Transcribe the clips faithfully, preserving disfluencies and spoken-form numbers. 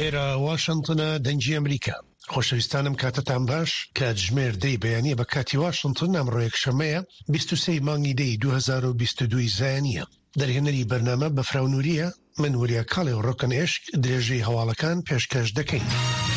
ئێرە واشنتنە دەنگی ئەمریکا. خۆشەویستانم کاتتان باش کە ژمێر دەی بەیانیە بە کاتی واشنتن ئەمڕۆ یەکشەمەیە بیست و سێی مانگی دەی دوو هەزار و بیست و دوو زایانیە. دەرهێنەری بەرنامە بە فراونوریە من وریە کاڵێ و ڕۆکن عێشق درێژەی هەواڵەکان پێشکەش دەکەین.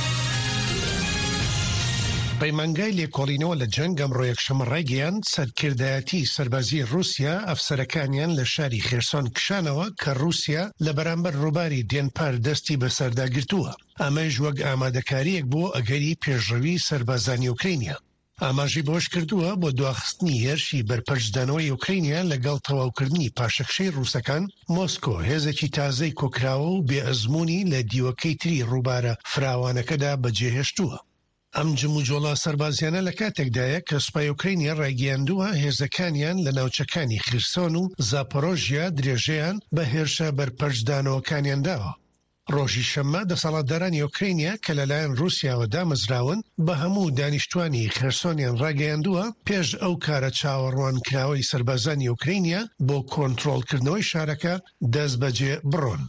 پەیمانگای لێکۆڵینەوە لە جەنگ ئەمڕۆ یەکشەمە ڕایگەیاند سەرکردایەتی سەربازی رووسیا ئەفسەرەکانیان لە شاری خێرسۆن کشانەوە کە رووسیا لە بەرامبەر ڕووباری دێنپار دەستی بەسەرداگرتووە. ئەمەش وەک ئامادەکاریەک بۆ ئەگەری پێشڕەوی سەربازانی ئوکرینیا. ئاماژەی بۆش کردووە بۆ دواخستنی هێرشی بەرپەرچدانەوەی ئوکرینیا لەگەڵ تەواوکردنی پاشەکشەی رووسەکان. مۆسکۆ هێزێکی تازەی کۆکراوە و بێئەزموونی لە دیوەکەی تری ڕووبارە فراوانەکەدا بەجێهێشتووە. ئەم جموجۆڵە سەربازیانە لە کاتێکدایە کە سوپای ئوکرینیا ڕایگەیاندووە هێزەکانیان لە ناوچەکانی خرسۆن و زاپۆرۆژیا درێژەیان بە هێرشە بەرپەرچدانەوەکانیان داوە. ڕۆژی شەممە دەسەڵاتدارانی ئوکرینیا کە لەلایەن رووسیاوە دامەزراون بە هەموو دانیشتوانی خێرسۆنیان ڕاگەیاندووە پێش ئەو کارە چاوەڕوانکراوەی سەربازانی ئوکرینیا بۆ کۆنتڕۆڵکردنەوەی شارەکە دەست بەجێ بڕۆن.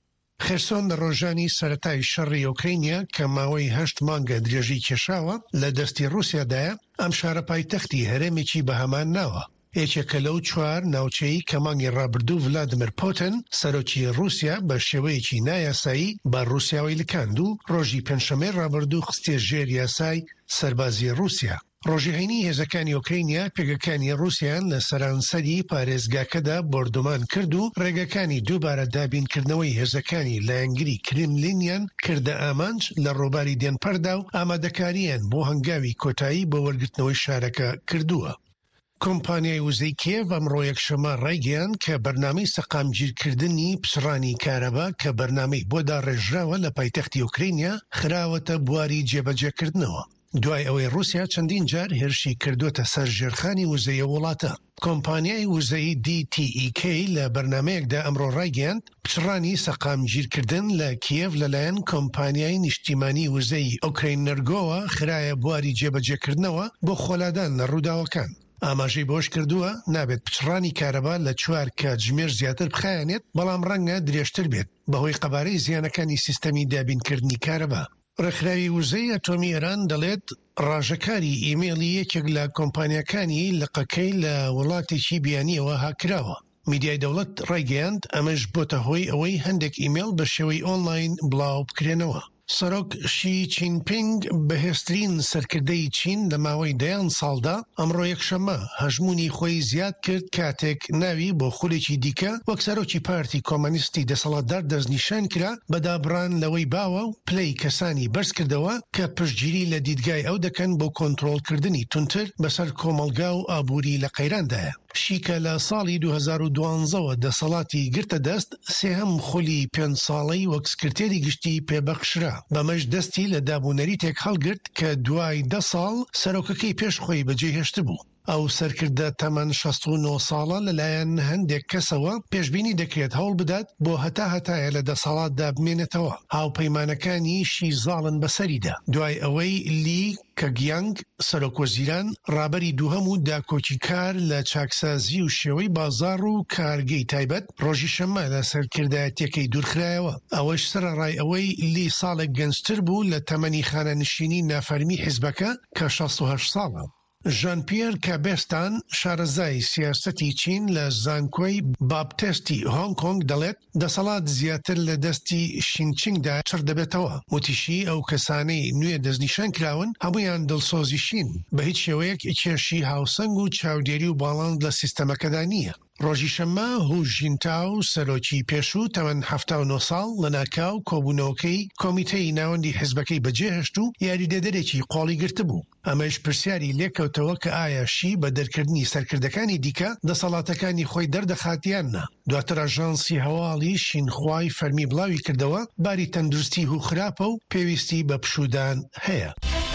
خێرسۆن لە ڕۆژانی سەرەتای شەڕی ئوکرینیا کە ماوەی هەشت مانگە درێژی کێشاوە لە دەستی رووسیادایە، ئەم شارە پایتەختی هەرێمێکی بەهەمان ناوە. یەکێکە لەو چوار ناوچەی کە مانگی ڕابردوو ڤلادیمیر پوتین سەرۆکی رووسیا بە شێوەیەکی نایاسایی بە رووسیاوی لکاند و ڕۆژی پێنجشەمەی ڕابردوو خستێ ژێر یاسای سەربازی رووسیا. ڕۆژی هەینی هێزەکانی ئوکرینیا پێگەکانی رووسیان لە سەرانسەری پارێزگاکەدا بۆردومان کرد و ڕێگەکانی دووبارە دابینکردنەوەی هێزەکانی لایەنگری کرێملینیان کردە ئامانج لە ڕۆباری دێنپەردا و ئامادەکاریان بۆ هەنگاوی کۆتایی بۆ وەرگرتنەوەی شارەکە کردووە. کۆمپانیای وزەی کێڤ ئەمڕۆ یەکشەمە ڕایگەیاند کە بەرنامەی سەقامگیرکردنی پچڕانی کارەبا کە بەرنامەی بۆ داڕێژراوە لە پایتەختی ئوکرینیا خراوەتە بواری جێبەجێکردنەوە. دوای ئەوەی رووسیا چەندین جار هێرشی کردوتە سەر ژێرخانی وزەیە وڵاتە. کۆمپانیای وزەی دی تی ای کێ لە بەرنمەیەکدا ئەمڕۆ ڕایگەیاند پچڕانی سەقامگیرکردن لە کیێڤ لەلایەن کۆمپانیای نیشتیمانی وزەی ئۆکرینەرگۆوە خرایە بواری جێبەجێکردنەوە بۆ خۆلادان لە ڕووداوەکان. ئاماژەی بۆش کردووە نابێت پچڕانی کارەبا لە چوار کاتژمێر زیاتر بخایەنێت، بەڵام ڕەنگە درێژتر بێت بەهۆی قەبارەی زیانەکانی سیستەمی دابینکردنی کارەبا. ڕێکخراوی وزەی ئەتۆمی ئێران دەڵێت ڕاژەکاری ئیمێلی یەکێک لە کۆمپانیەکانی لقەکەی لە وڵاتێکی بیانیەوە هاکراوە. میدیای دەوڵەت ڕایگەیاند ئەمەش بۆتە هۆی ئەوەی هەندێک ئیمێل بە شێوەی ئۆنلاین بڵاو بکرێنەوە. سەرۆک شی چینپینگ بەهێزترین سەرکردەی چین لە ماوەی دەیان ساڵدا ئەمڕۆ یەکشەمە هەژمونی خۆی زیاد کرد کاتێک ناوی بۆ خولێکی دیکە وەک سەرۆکی پارتی کۆمۆنیستی دەسەڵاتدار دەستنیشان کرا بەدابڕان لەوەی باوە و پلەی کەسانی بەرز کردەوە کە پشتگیری لە دیدگای ئەو دەکەن بۆ کۆنتڕۆڵکردنی تونتر بەسەر کۆمەڵگا و ئابووری لە قەیراندایە. شیکە لە ساڵی دوو هەزار و دوانزەوە دەسەڵاتی گرتە دەست سێهەم خولی پێنج ساڵەی وەک سکرتێری گشتی پێبەخشرا. بەمەش دەستی لە دابوونەریتێک هەڵگرت کە دوای دە ساڵ سەرۆکەکەی پێش خۆی بەجێهێشت بوو. ئەو سەرکردە تەمەن شەست و نۆ ساڵە لەلایەن هەندێک کەسەوە پێشبینی دەکرێت هەوڵ بدات بۆ هەتا هەتایە لە دەسەڵاتدا بمێنێتەوە. هاوپەیمانەکانی شیزاڵن بەسەریدا دوای ئەوەی لی کەگیانگ سەرۆکوەزیران ڕابەری دووهەم و داکۆکی کار لە چاکسازی و شێوەی بازاڕ و کارگەی تایبەت ڕۆژی شەممە لە سەرکردایەتەکەی دوورخرایەوە. ئەوەش سەرەڕای ئەوەی لی ساڵێک گەنجتر بوو لە تەمەنی خانەنشینی نافەرمی حیزبەکە کە شەست و هەشت ساڵە. ژان پیێر کابێستان شارەزای سیاسەتی چین لە زانکۆی بابتێستی هۆنگ کۆنگ دەڵێت دەسەڵات زیاتر لە دەستی شینچینگدا چڕ دەبێتەوە. وتیشی ئەو کەسانەی نوێ دەستنیشان کراون هەمویان دڵسۆزی شین بە هیچ شێوەیەک کێشی هاوسەنگ و چاودێری و باڵند لە سیستەمەکەدا نییە. ڕۆژی شەممە هو ژینتاو سەرۆکی پێشوو تەمەن هەفتا و نۆ ساڵ لە ناکاو کۆبوونەوەکەی کۆمیتەی ناوەندی حیزبەکەی بەجێهێشت و یاریدەدەرێکی قۆڵی گرت بوو. ئەمەش پرسیاری لێکەوتەوە کە ئایا شی بە دەرکردنی سەرکردەکانی دیکە دەسەڵاتەکانی خۆی دەردەخاتیاننا. دواتر ئاژانسی هەواڵی شینخوای فەرمی بڵاوی کردەوە باری تەندروستی و خراپە و پێویستی بە پشودان هەیە.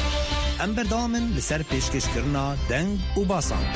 ئەم بەردەوامن لەسەر پێشکەشکردنا دەنگ و باسان.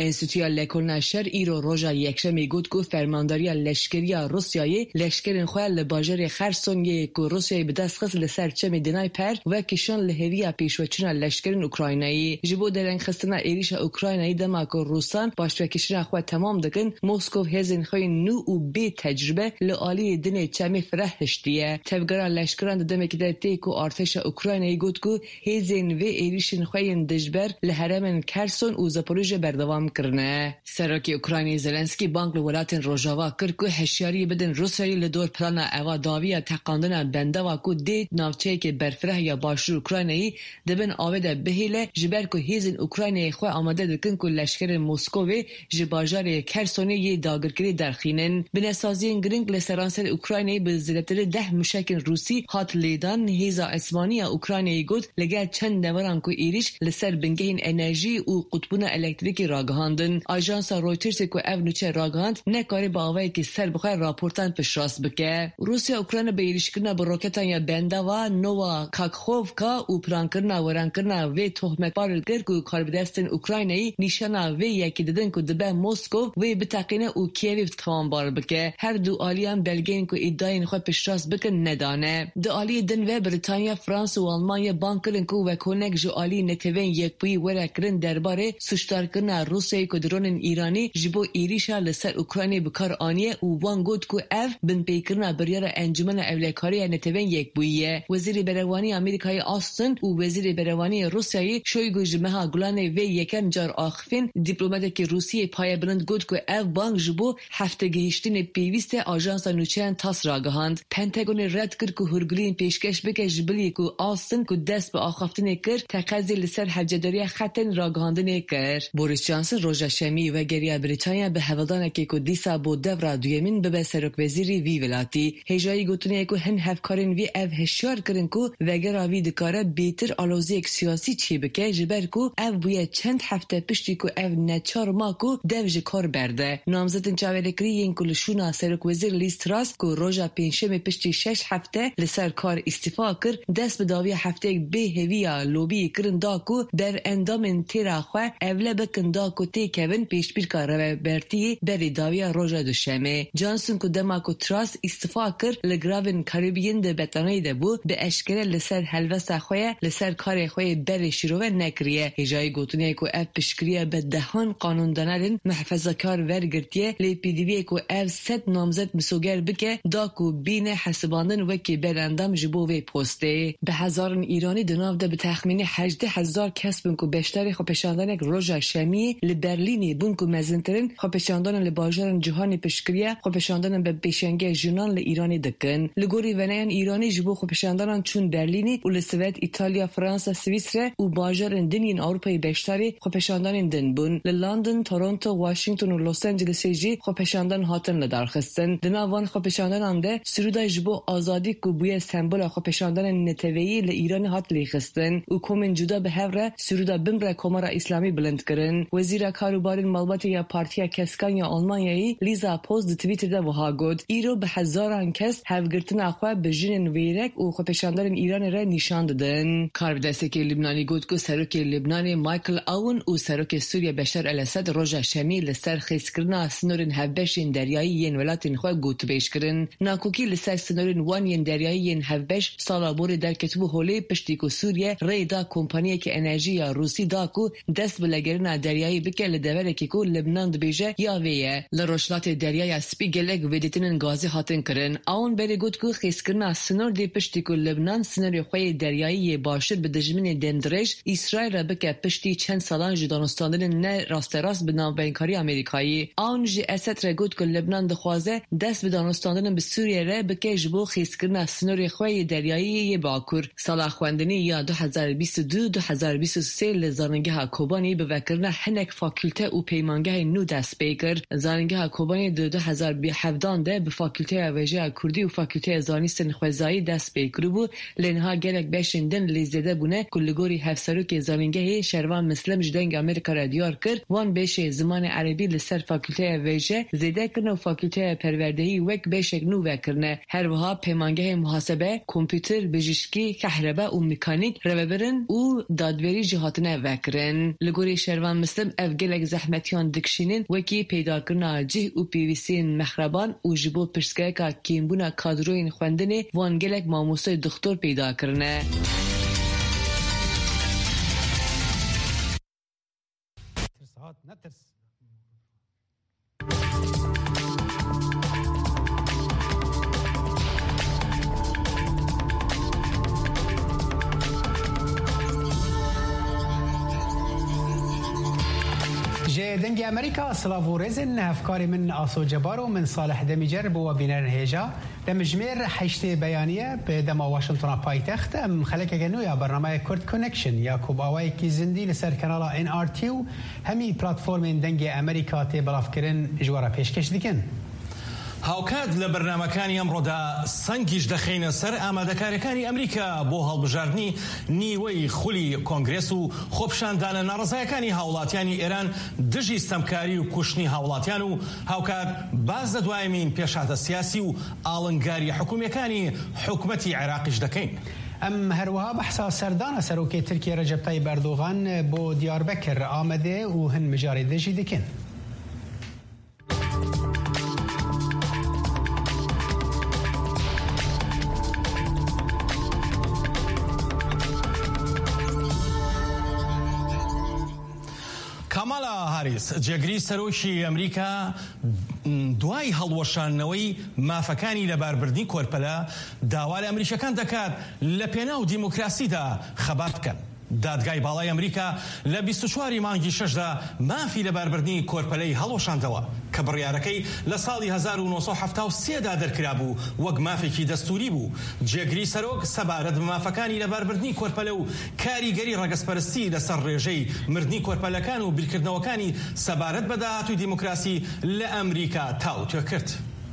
انستیتویا لکولنا شر ایرو روژا یکشنبه گوت کو فرمانداری لشکریا روسیای لشکرین خو ل باجر خرسون یک روسیای به دست خست لسر چم دینای پر و کشان لهویا پیشوچنا لشکرین اوکراینایی جبو درنگ خستنا ایریش اوکراینایی دما کو روسان باشوکشنا خو تمام دکن مسکو هزین خو نو او به تجربه لالی دنه چم فرهشتیه تبگرا لشکران دمک دتی کو ارتش اوکراینایی گوت کو هزین و ایریشن خو دجبر لهرمن کرسون او زاپوریژه بردوام کرنه سرکی اوکراینی زلنسکی بانک ولاتن روجاوا کرد که هشیاری بدن روسیایی لدور پلانا اوا داویا تقاندن بنده و کو دید ناوچه که برفره یا باشور اوکراینایی دبن آوده بهیله جبر که هیزن اوکراینی خو آماده دکن که لشکر مسکوی جباجار کرسونی یه داگرگری درخینن بنسازین گرینگ لسرانسر اوکراینی به زیادتر ده مشکن روسی هات لیدان هیزا اسمانی اوکراینی گود لگه چند نوران که ایریش لسر بنگهین انرژی و قطبون الکتریکی راگهاندن آژانس رویترز که او نوچه راگهاند نکاری با آوایی که سر بخواه راپورتان پشراس بکه روسیا اوکراین به ایریش کرنا با روکتان یا بندا و نوا کاکخوفکا و پران کرنا و ران کرنا و تهمت بارلگر که کار بدستن اوکراینایی نیشانا و یکی دادن که دبه موسکو و بتاقینه او کیوی توان بار بکه هر دو آلیان بلگین که ادعای خود پشراس بکن ندانه دو آلی دن و بریتانیا فرانس و آلمانیا بانکرن که و کنک جو آلی نتوین یک پوی ورکرن درباره سوشتار کرنا روسیای که درون ایرانی جبو ایریشا لسر اوکراینی بکار آنیه و وان گود که اف بن پیکرنا بریار انجمن اولکاری نتوین یک بویه وزیر بروانی آمریکای آستن و وزیر بروانی روسیایی شویگو جمها گلانه و یکم جار آخفین دیپلماتیک روسیه پای بلند گود که اف بانک جبو هفته گهشتین پیویست آژانس نوچهان تاس راگهاند پنتاگون رد کرد که هرگلین پیشکش بکه جبلی که آستن که دست به آخافتن کرد تقاضی لسر حجداری خطن راگهاندن کرد بوریس جانسن روژا شمی و گریا بریتانیا به هوادان که کو دیسا بو دورا دویمین به سرک وزیری وی ولاتی هجایی گوتنی که هن هفکارن وی اف هشیار کرن که وگر وی دکاره بیتر آلوزی یک سیاسی چی بکه جبر که اف بویه چند هفته پشتی که اف نچار ما که دوج کار برده نامزدن چاورکری این کلشونا سرک وزیر لیستراس که روژا پینشم پشتی شش هفته لسر کار استفا کرد دست به داوی هفته به هویا لوبی کرن دا که در اندام تیرا خواه اوله بکن دا که تی کون پیش بیر کاره برتی بری داویا روژا دوشمه جانسون که دما که تراس استفا کرد لگراون کاریبین ده بطانوی ده بو به اشکره لسر حلوست خواه لسر کار خواه بری شروع نکریه هجای گوتونیه که اف پشکریه به دهان قانون دانرین محفظه کار ورگرتیه لی پی دیویه که اف ست نامزد مسوگر بکه دا که بین حسباندن وکی برندام جبو وی پوسته به هزارن ایرانی دناو ده به تخمین هجده هزار کس بون که بشتری خوپشاندن یک روژا شمی لبرلینی بون که مزنترین خوپشاندن لباجران جهانی پشکریه خوپشاندن به بیشنگه جنان لایرانی دکن لگوری ونیان ایرانی جبو خوپشاندن چون برلینی و لسویت ایتالیا فرانسه سویسره و باجران دنین اروپای بشتری خوپشاندن دن بون لندن تورنتو واشنگتن و لس آنجلس جی خوپشاندن هاتن لدارخستن دناوان خوپشاندن انده سرودای جبو آزادی کو بوی سمبل خوپشاندن نتویی ل ایران هات لیخستن و کومن جدا به هفره سرودا بمبر کمارا اسلامی بلند کرن وزیر کاروبار مالبات یا پارتیا کسکان یا آلمانیایی لیزا پوز د توییتر ده وها گود ایرو به هزاران کس هفگرتن اخوا به جنن ویرک و خوپشاندن ایران را نشان دادن کاربدستی لبنانی گود کو سرک لبنان مایکل اون و سرک سوریه بشار الاسد روژا شمی لسر خیسکرنا سنورن هفبشین دریایی ین ولاتین خو گوت بیش کرن ناکوکی لسر سنورن وان ین دریایی ین هفبش سالابور در کتبو هولی پشتی کو سوریه ریدا کمپانی که انرژی یا روسی دا کو دست بلگرنا دریایی بکه لدوره که کو لبنان دبیجه یا ویه لروشلات دریایی سپیگلگ ودیتنن گازی هاتن کرن اون بری گوت کو خیسکرنا سنور دی پشتی کو لبنان سنوری خوی دریایی باشد به دجمن دندرش اسرائیل را بکه پشتی چند سالان جدانستاندن نه راست راست به نامبینکاری آمریکایی اون جی اسات را گوت کو لبنان دخوازه دست به دانستاندن به سوریه را بکه جبو خیسکرنا سنوری خوی دریایی باکور سال خواندنی یا دو هزار و بیست و دو دو هزار و بیست و سه لزارنگه کوبانی به وکرنا هنک فاکولته و پیمانگه نو دست بیکر زارنگه کوبانی دو دو هزار و هفده ده به فاکولته ویژه کردی و فاکولته زانیستن خوزایی دست بیکر بو لنها گلک بشندن لیزده بونه کلگوری هفسرو که زارنگه شروان مسلم جدنگ امریکا را دیار کرد وان بشه زمان عربی لسر فاکولته ویژه زیده کرنه و فاکولته پروردهی وک بشک نو وکرنه هر وها پیمانگه محاسبه کامپیوتر بجشکی کهرباء و مکانیک رو برن و دادوری جهاتنه وکرن لگوری شروان مسلم اف gelek zehmetiyan dikşinin wekî peydakirina cih û pêwîstiyên mehreban û ji bo pirsgirêka kêmbûna kadroyên xwendinê wan gelek mamoste doktor peyda kirine. دنگ امریکا سلاو رزن افکاری من آسو جبارو من صالح دمیجر بو بینر هیجا دمجمیر حشت بیانیه به دم واشنطن پایتخت ام خلک گنویا برنامه کرد کانکشن یا کوب آوای کی زندی لسر کانال ان آر تی و همی پلتفرم دنگ امریکا تی بلاف کرن جوارا پیشکش دیکن. هاوکات لە بەرنامەکانی ئەمڕۆدا سەنگیش دەخینە سەر ئامادەکاریەکانی ئەمریکا بۆ هەڵبژاردنی نیوەی خولی کۆنگرێس و خۆپشاندانە ناڕزایەکانی هاوڵاتیانی ئێران دژی ستەمکاری و کوشتنی هاوڵاتیان و هاوکات باز دەدوایمین پێشاتە سیاسی و ئاڵنگاری حکوومیەکانی حکوومەتی عێراقیش دەکەین. ام هروها بحثا سردان سروکی ترکیه رجب طیب اردوغان بو دیاربکر آمده و هن مجاری دژی دکن. کامالا هاریس جێگری سەرۆکی ئەمریکا دوای هەڵوەشانەوەی مافەکانی لەباربردنی کۆرپەلە داوا لە ئەمریکەکان دەکات لە پێناو دیموکراسیدا خەبات بکەن. دادگای باڵای ئەمریکا لە بیست و چواری مانگی شەشدا مافی لەباربردنی کۆرپەلەی هەڵوەشاندەوە کە بڕیارەکەی لە ساڵی هەزار و نۆسەد و حەفتا و سێدا دەرکرا بوو وەک مافێکی دەستوری بوو. جێگری سەرۆک سەبارەت بە مافەکانی لەباربردنی کۆرپەلە و کاریگەری ڕەگەزپەرستی لەسەر ڕێژەی مردنی کۆرپەلەکان و بیرکردنەوەکانی سەبارەت بە داهاتووی دیموکراسی لە ئەمریکا تاوتوێ کرد.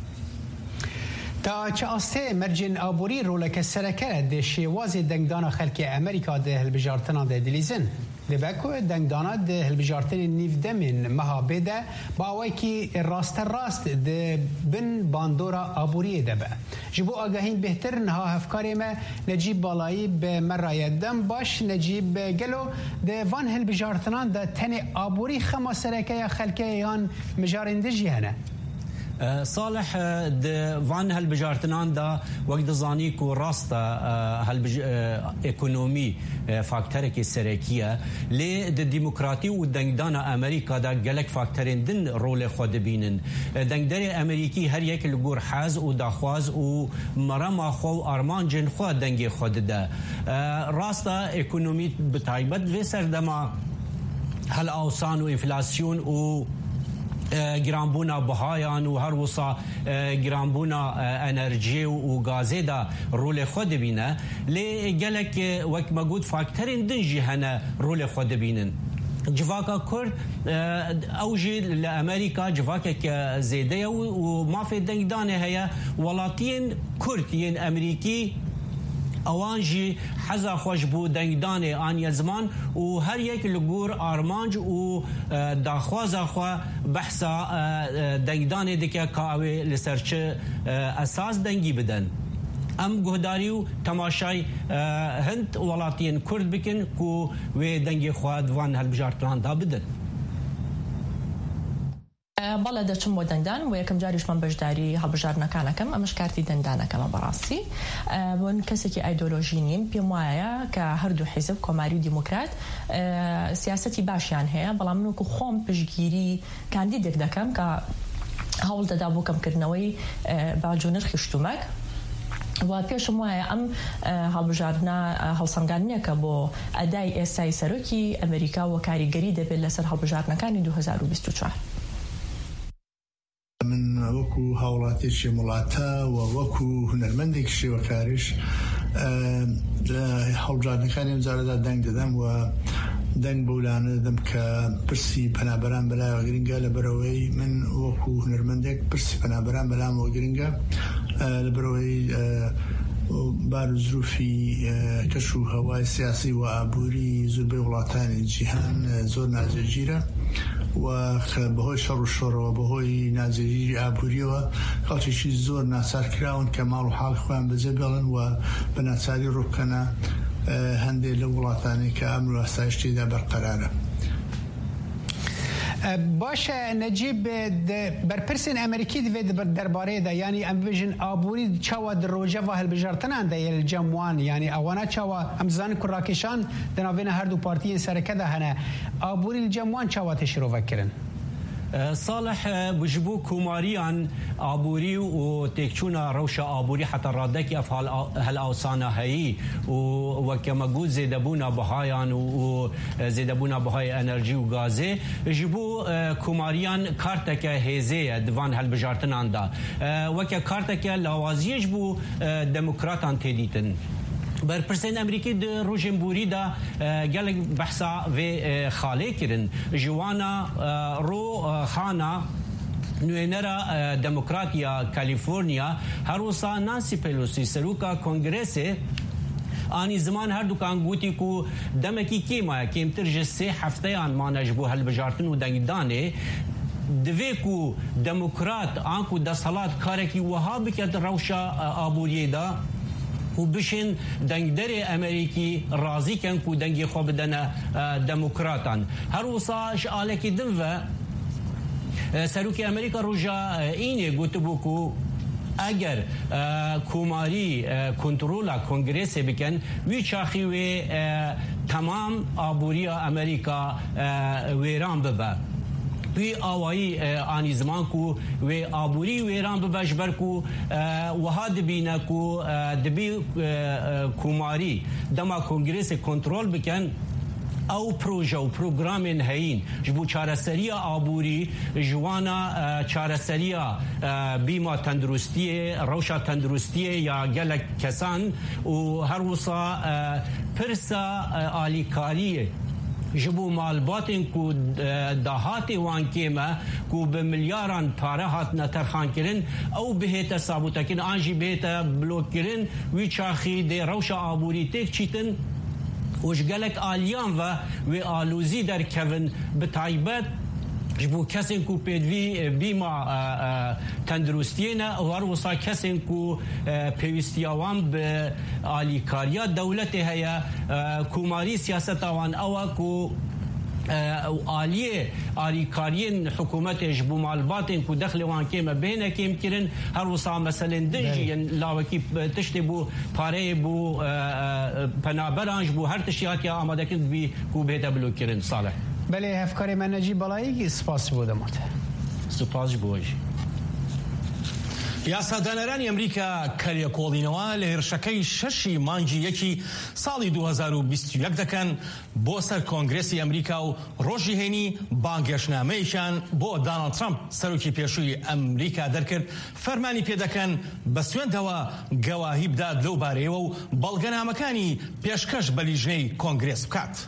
تا چه آسته مرجن آبوری رولک سرکه ده شیوازی دنگدان خلک امریکا ده هلبجارتنا ده دلیزن ده بکو دنگدانا ده هلبجارتن نیفدمین مهابه ده با اوی که راست راست ده بن باندورا آبوری ده با جبو آگاهین بهتر نها هفکاری ما نجیب بالایی به مرایدم باش نجیب گلو ده وان هلبجارتنان ده تن آبوری خما سرکه یا خلکه یان مجارنده جیهنه صالح وان هالبجارتنان دا وقت زانيك وراستا هالبج ايكونومي فاكتورك سركيه لي الديمقراطي ودنگدان امريكا دا جلك فاكتورين دن رول خود بينن دنگدري امريكي هر يك لغور حاز و داخواز و مرما خو ارمان جن خو دنگي خود دا راستا ايكونومي بتايبت وسر دما هل اوسان و انفلاسيون و گرانبونا بهایان و هر وصا گرانبونا انرژی و غازه دا رول خود بینه لی گلک وقت مگود فاکترین دنجی هنه رول خود بینن جواکا کرد اوجی لامریکا جواکا که زیده و ما في دنگدانه هيا ولاتین کردین امریکی اوانجی حزا خوش بو دنگدان آن یزمان و هر یک لگور آرمانج و داخوازا خوا بحثا دنگدان دیگه کاوی لسرچه اساس دنگی بدن ام گهداری و تماشای هند ولاتین کرد بکن کو و دنگی خواد وان هالبجارتان دا بدن بەڵێ دەچم بۆ دەنگدان و یەکەم جاریشمان بەشداری هەڵبژارنەکانەکەم ئەمەش کارتی دەنگدانەکەمە بەڕاستی بۆن کەسێکی ئایدۆلۆژی نیم پێم وایە کە هەردوو حیزب کۆماری و دیموکرات سیاسەتی باشیان هەیە بەڵام من وەکو خۆم پشتگیری کاندیدێک دەکەم کە هەوڵ دەدا بۆ کەمکردنەوەی باج و نرخی شتومەک و پێشم وایە ئەم هەڵبژاردنە هەڵسەنگاندنێکە بۆ ئەدای ئێستای سەرۆکی ئەمریکا و کاریگەری دەبێت لەسەر هەڵبژاردنەکانی دوو هەزار و بیست و چوار من وەکو هاوڵاتێکی وڵاتە و وەکو هونەرمەندێکیشی وەکاریش لە هەڵبژاردنەکانی ئەمجارەدا دەنگ دەدەم و دەنگ بەولانە دەدەم کە پرسی پەنابەران بەلایەوە گرنگە لەبەرەوەی من وەکو هونەرمەندێک پرسی پەنابەران بەلامەوە گرنگە لەبەرەوەی بار و زروفی کەش و هەوای سیاسی و ئابووری زۆربەی وڵاتانی جیهان زۆر ناجێگیرە و بەهۆی شەڕ و شۆڕەوە بەهۆی ناجێگیری ئابووریەوە خەڵکێکی زۆر ناچار کراون کە ماڵ و حاڵی خۆیان بەجێ بێڵن و بە ناچاری ڕووبکەنە هەندێک لە وڵاتانی کە ئەمن و ئاسایش تێدا بەرقەرارە. باشه نجیب برپرسین امریکی دوید درباره ده یعنی ام بجن آبوری چاوا در روجه و هلبجارتنان ده یل جموان یعنی اوانا چاوا هم زن کراکشان دنابین هر دو پارتیین سرکه ده هنه آبوری الجموان چاوا تشرو وکرن صالح بجبو كوماريان عبوري وتكشونا روشة عبوري حتى رادك أفعال هالأوسانة هي وكما قلت زيدبونا بهايان وزيدبونا بهاي انرجي وغازي جبو كوماريان كارتك هيزية دفان هالبجارتن عندا وكا كارتك لوازي جبو ديمقراطان تديتن برپرسین امریکی در روجنبوری دا گلک بحثا و خاله کرن جوانا رو خانا نوینرا دموکراتیا کالیفورنیا هروسا نانسی پیلوسی سروکا کنگرس آنی زمان هر دوکان گوتی کو دمکی کیما کیم ترج سه هفته آن ما نجبو هالبجارتن و دنگدانه دویکو دموکرات آنکو دستالات کارکی وها بکت روشا آبوریه دا و بشن دنگدر امریکی راضی کن کو دنگی خواب دن دموکراتان هر وصاش آلکی دن و سروکی امریکا روژا اینه گوت بو کو اگر کوماری کنترولا کنگرس بکن وی چاخی و تمام آبوریا امریکا ویران ببه وی آوایی آنی زمان کو و آبوری ویران ببجبر کو وها دبینه کو دبی کوماری دما کنگرس کنترول بکن او پروژه و پروگرام هین جبو چارەسەریە آبوری جوانا چارەسەریە بیما تندرستی روشا تندرستی یا گلک کسان و هر وصا پرسا آلیکاریه جبو مالباتن کو دهاتی وان کیما کو به میلیاران پاره هات نترخان کرن او بهت ثابت کن آنجی بهت بلوک کرن وی چاخی دی روش آبوری تک چیتن وش گلک آلیان و و آلوزی در کون بتایبت جبو کسین کو پیدوی بیما تندرستینا و هر وصا کسین کو پیوستیاوان به آلیکاریا دولت هیا کوماری سیاست آوان او کو آلیه آلیکارین حکومت جبو مالباتین کو دخل وان کیما بینه کیم کرن هر وصا مثلا دنجی لاوکی تشتی بو پاره بو پنابرانج بو هر تشیاتی آماده کن بی کو بیتا بلو کرن صالح بله هفکاری من نجیب بالایی سپاس بودمات سپاس بوش یاسادانەرانی ئەمریکا کەریەکۆڵینەوە لە هێرشەکەی شەشی مانگی یەکی ساڵی دو هەزار و بیست و یەک دەکەن بۆ سەر کۆنگرێسی ئەمریکا و ڕۆژی هێنی بانگێشنامەیەکیان بۆ داناڵد ترامپ سەرۆکی پێشووی ئەمریکا دەرکرد فەرمانی پێدەکەن بە سوێندەوە گەواهی بدات لەو بارەیەوە و بەڵگەنامەکانی پێشکەش بە لیژنەی کۆنگرێس بکات.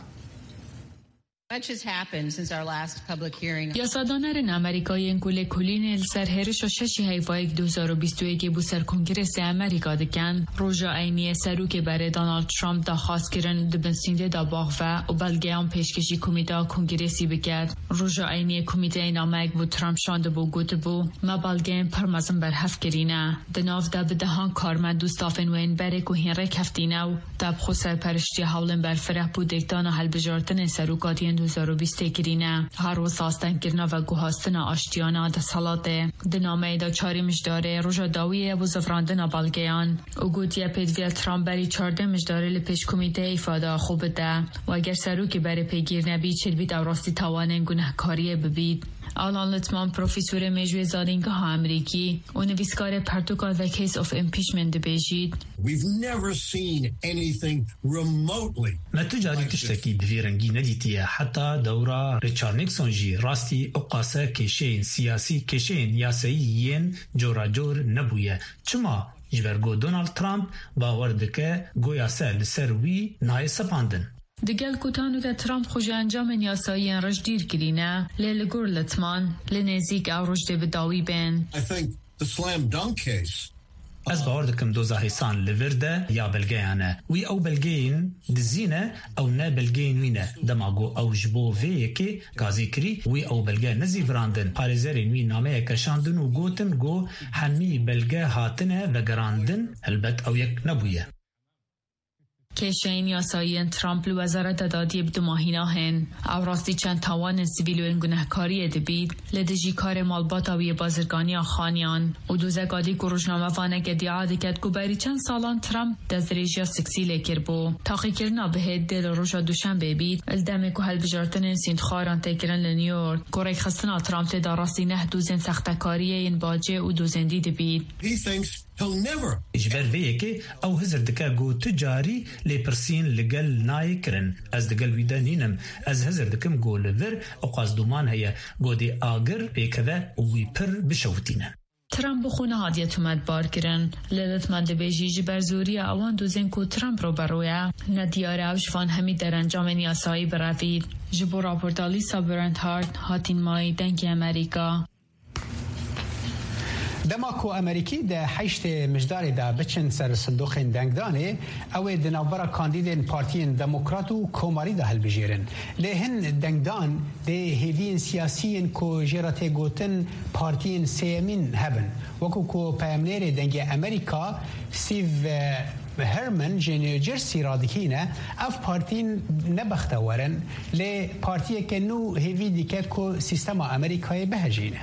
یاسادانەرن ئەمریکایên ku lê kulînê li ser hêrişa şeşî heyvayek du hezar û bîst û yekê bû ser Kongresê Amerîka dikin. Roja Eyniyê serokê berê Donald Trump daxwaz kirin di binsîndê da baxve û belgeyan pêşkêşî komîteya Kongresî biket. Roja Eyniyê komîteyê nameyek bû Trump şandibû gotibû me belgeyên pir mezin berhev kirîne. Di nav de bi dehan karmend û stafên wên berê ku hênrek heftîne û te bi xwe serperiştiya hewlên berfireh bû dêkdana helbijartinên serokatiyên du hezar û bîstê kirîne. Her wisa stenkirina ve guhastina aştiyana desalatê. Di nameyê de çarê mijdarê roja dawiyê bû zivrandina belgeyan û gotiye pêdiviya Trump berî çardeh mijdarê li pêş komîteyê îfada xwe bide û eger serokê berê pêgîr nebî çêlbît ew rastî tawanên gunehkariyê bibît. Alan Littman profesörê mêjûyê zanîngeha Amerîkî û nivîskarê pertuka The Case of Impeachment dibêjît. We've never seen anything remotely. ما تجاري تشتكي بفيرنجي نديتيا حتى دورة ريتشارد نيكسون جي راستي أقاسا كيشين سياسي كيشين ياسيين جورا جور نبويا چما جبرگو دونالد ترامب باوردكه گويا سر لسروي ناي سپاندن. دگل کوتانو که ترامپ خوش انجام یاساییان رش دیر کرینه للگور لطمان لنزیک او رش ده بداوی بین. I think the slam dunk case از باور دکم دوزا حسان لورده یا بلگیانه وی او بلگین دزینه او نه بلگین وینه دماغو او جبو وی که گازی کری وی او بلگه نزی وراندن پارێزەرین وی نامه کشاندن و گوتن گو همی بلگه هاتنه و گراندن البت او یک نبویه. کشین یاسایی ترامپ لوزارت دادی بدماهینا هن او راستی چند تاوان سیویل و انگنهکاری دبید لدجی کار مالباتا وی بازرگانی خانیان و دوزگادی که روزنامه وانه گدی عادی کد که بری چند سالان ترامپ دزریجیا سکسی لکر بو تاقی کرنا به دل روشا دوشن ببید الدمه که هل بجارتن سینت خاران تکرن لنیورک گوری خستنا ترامپ تدا راستی نه دوزن سختکاری این باجه و دوزن دی دبید اجبر ویه که او هزر دکا گو تجاری لی پرسین لگل نای کرن از دگل ویدا نینم از هزر دکم گو لور او قازدومان هیا گو دی آگر بیکوه وی پر بشوتینه ترامپ بخونه هادیت اومد بار کرن لذت من دبیجی جبر زوری اوان دوزن کو ترامپ رو برویه ندیاره اوشفان همی در انجام نیاسایی برافید جبو راپورتالی سابرنت هارد هاتین مای دنگ امریکا دماکو امریکی ده حیشت مجدار ده بچن سر صندوق دنگدانه او دنابرا کاندیدین پارتین دموکرات و کوماری ده هل بجیرن لهن دنگدان ده هیوین سیاسیین کو جرات گوتن پارتین سیمین هبن وکو کو پیامنیر دنگ امریکا سیو هرمن جنیو جرسی رادکینه اف پارتین نبخته ورن لی پارتیه که نو هیوی دیکه کو سیستم امریکای بهجینه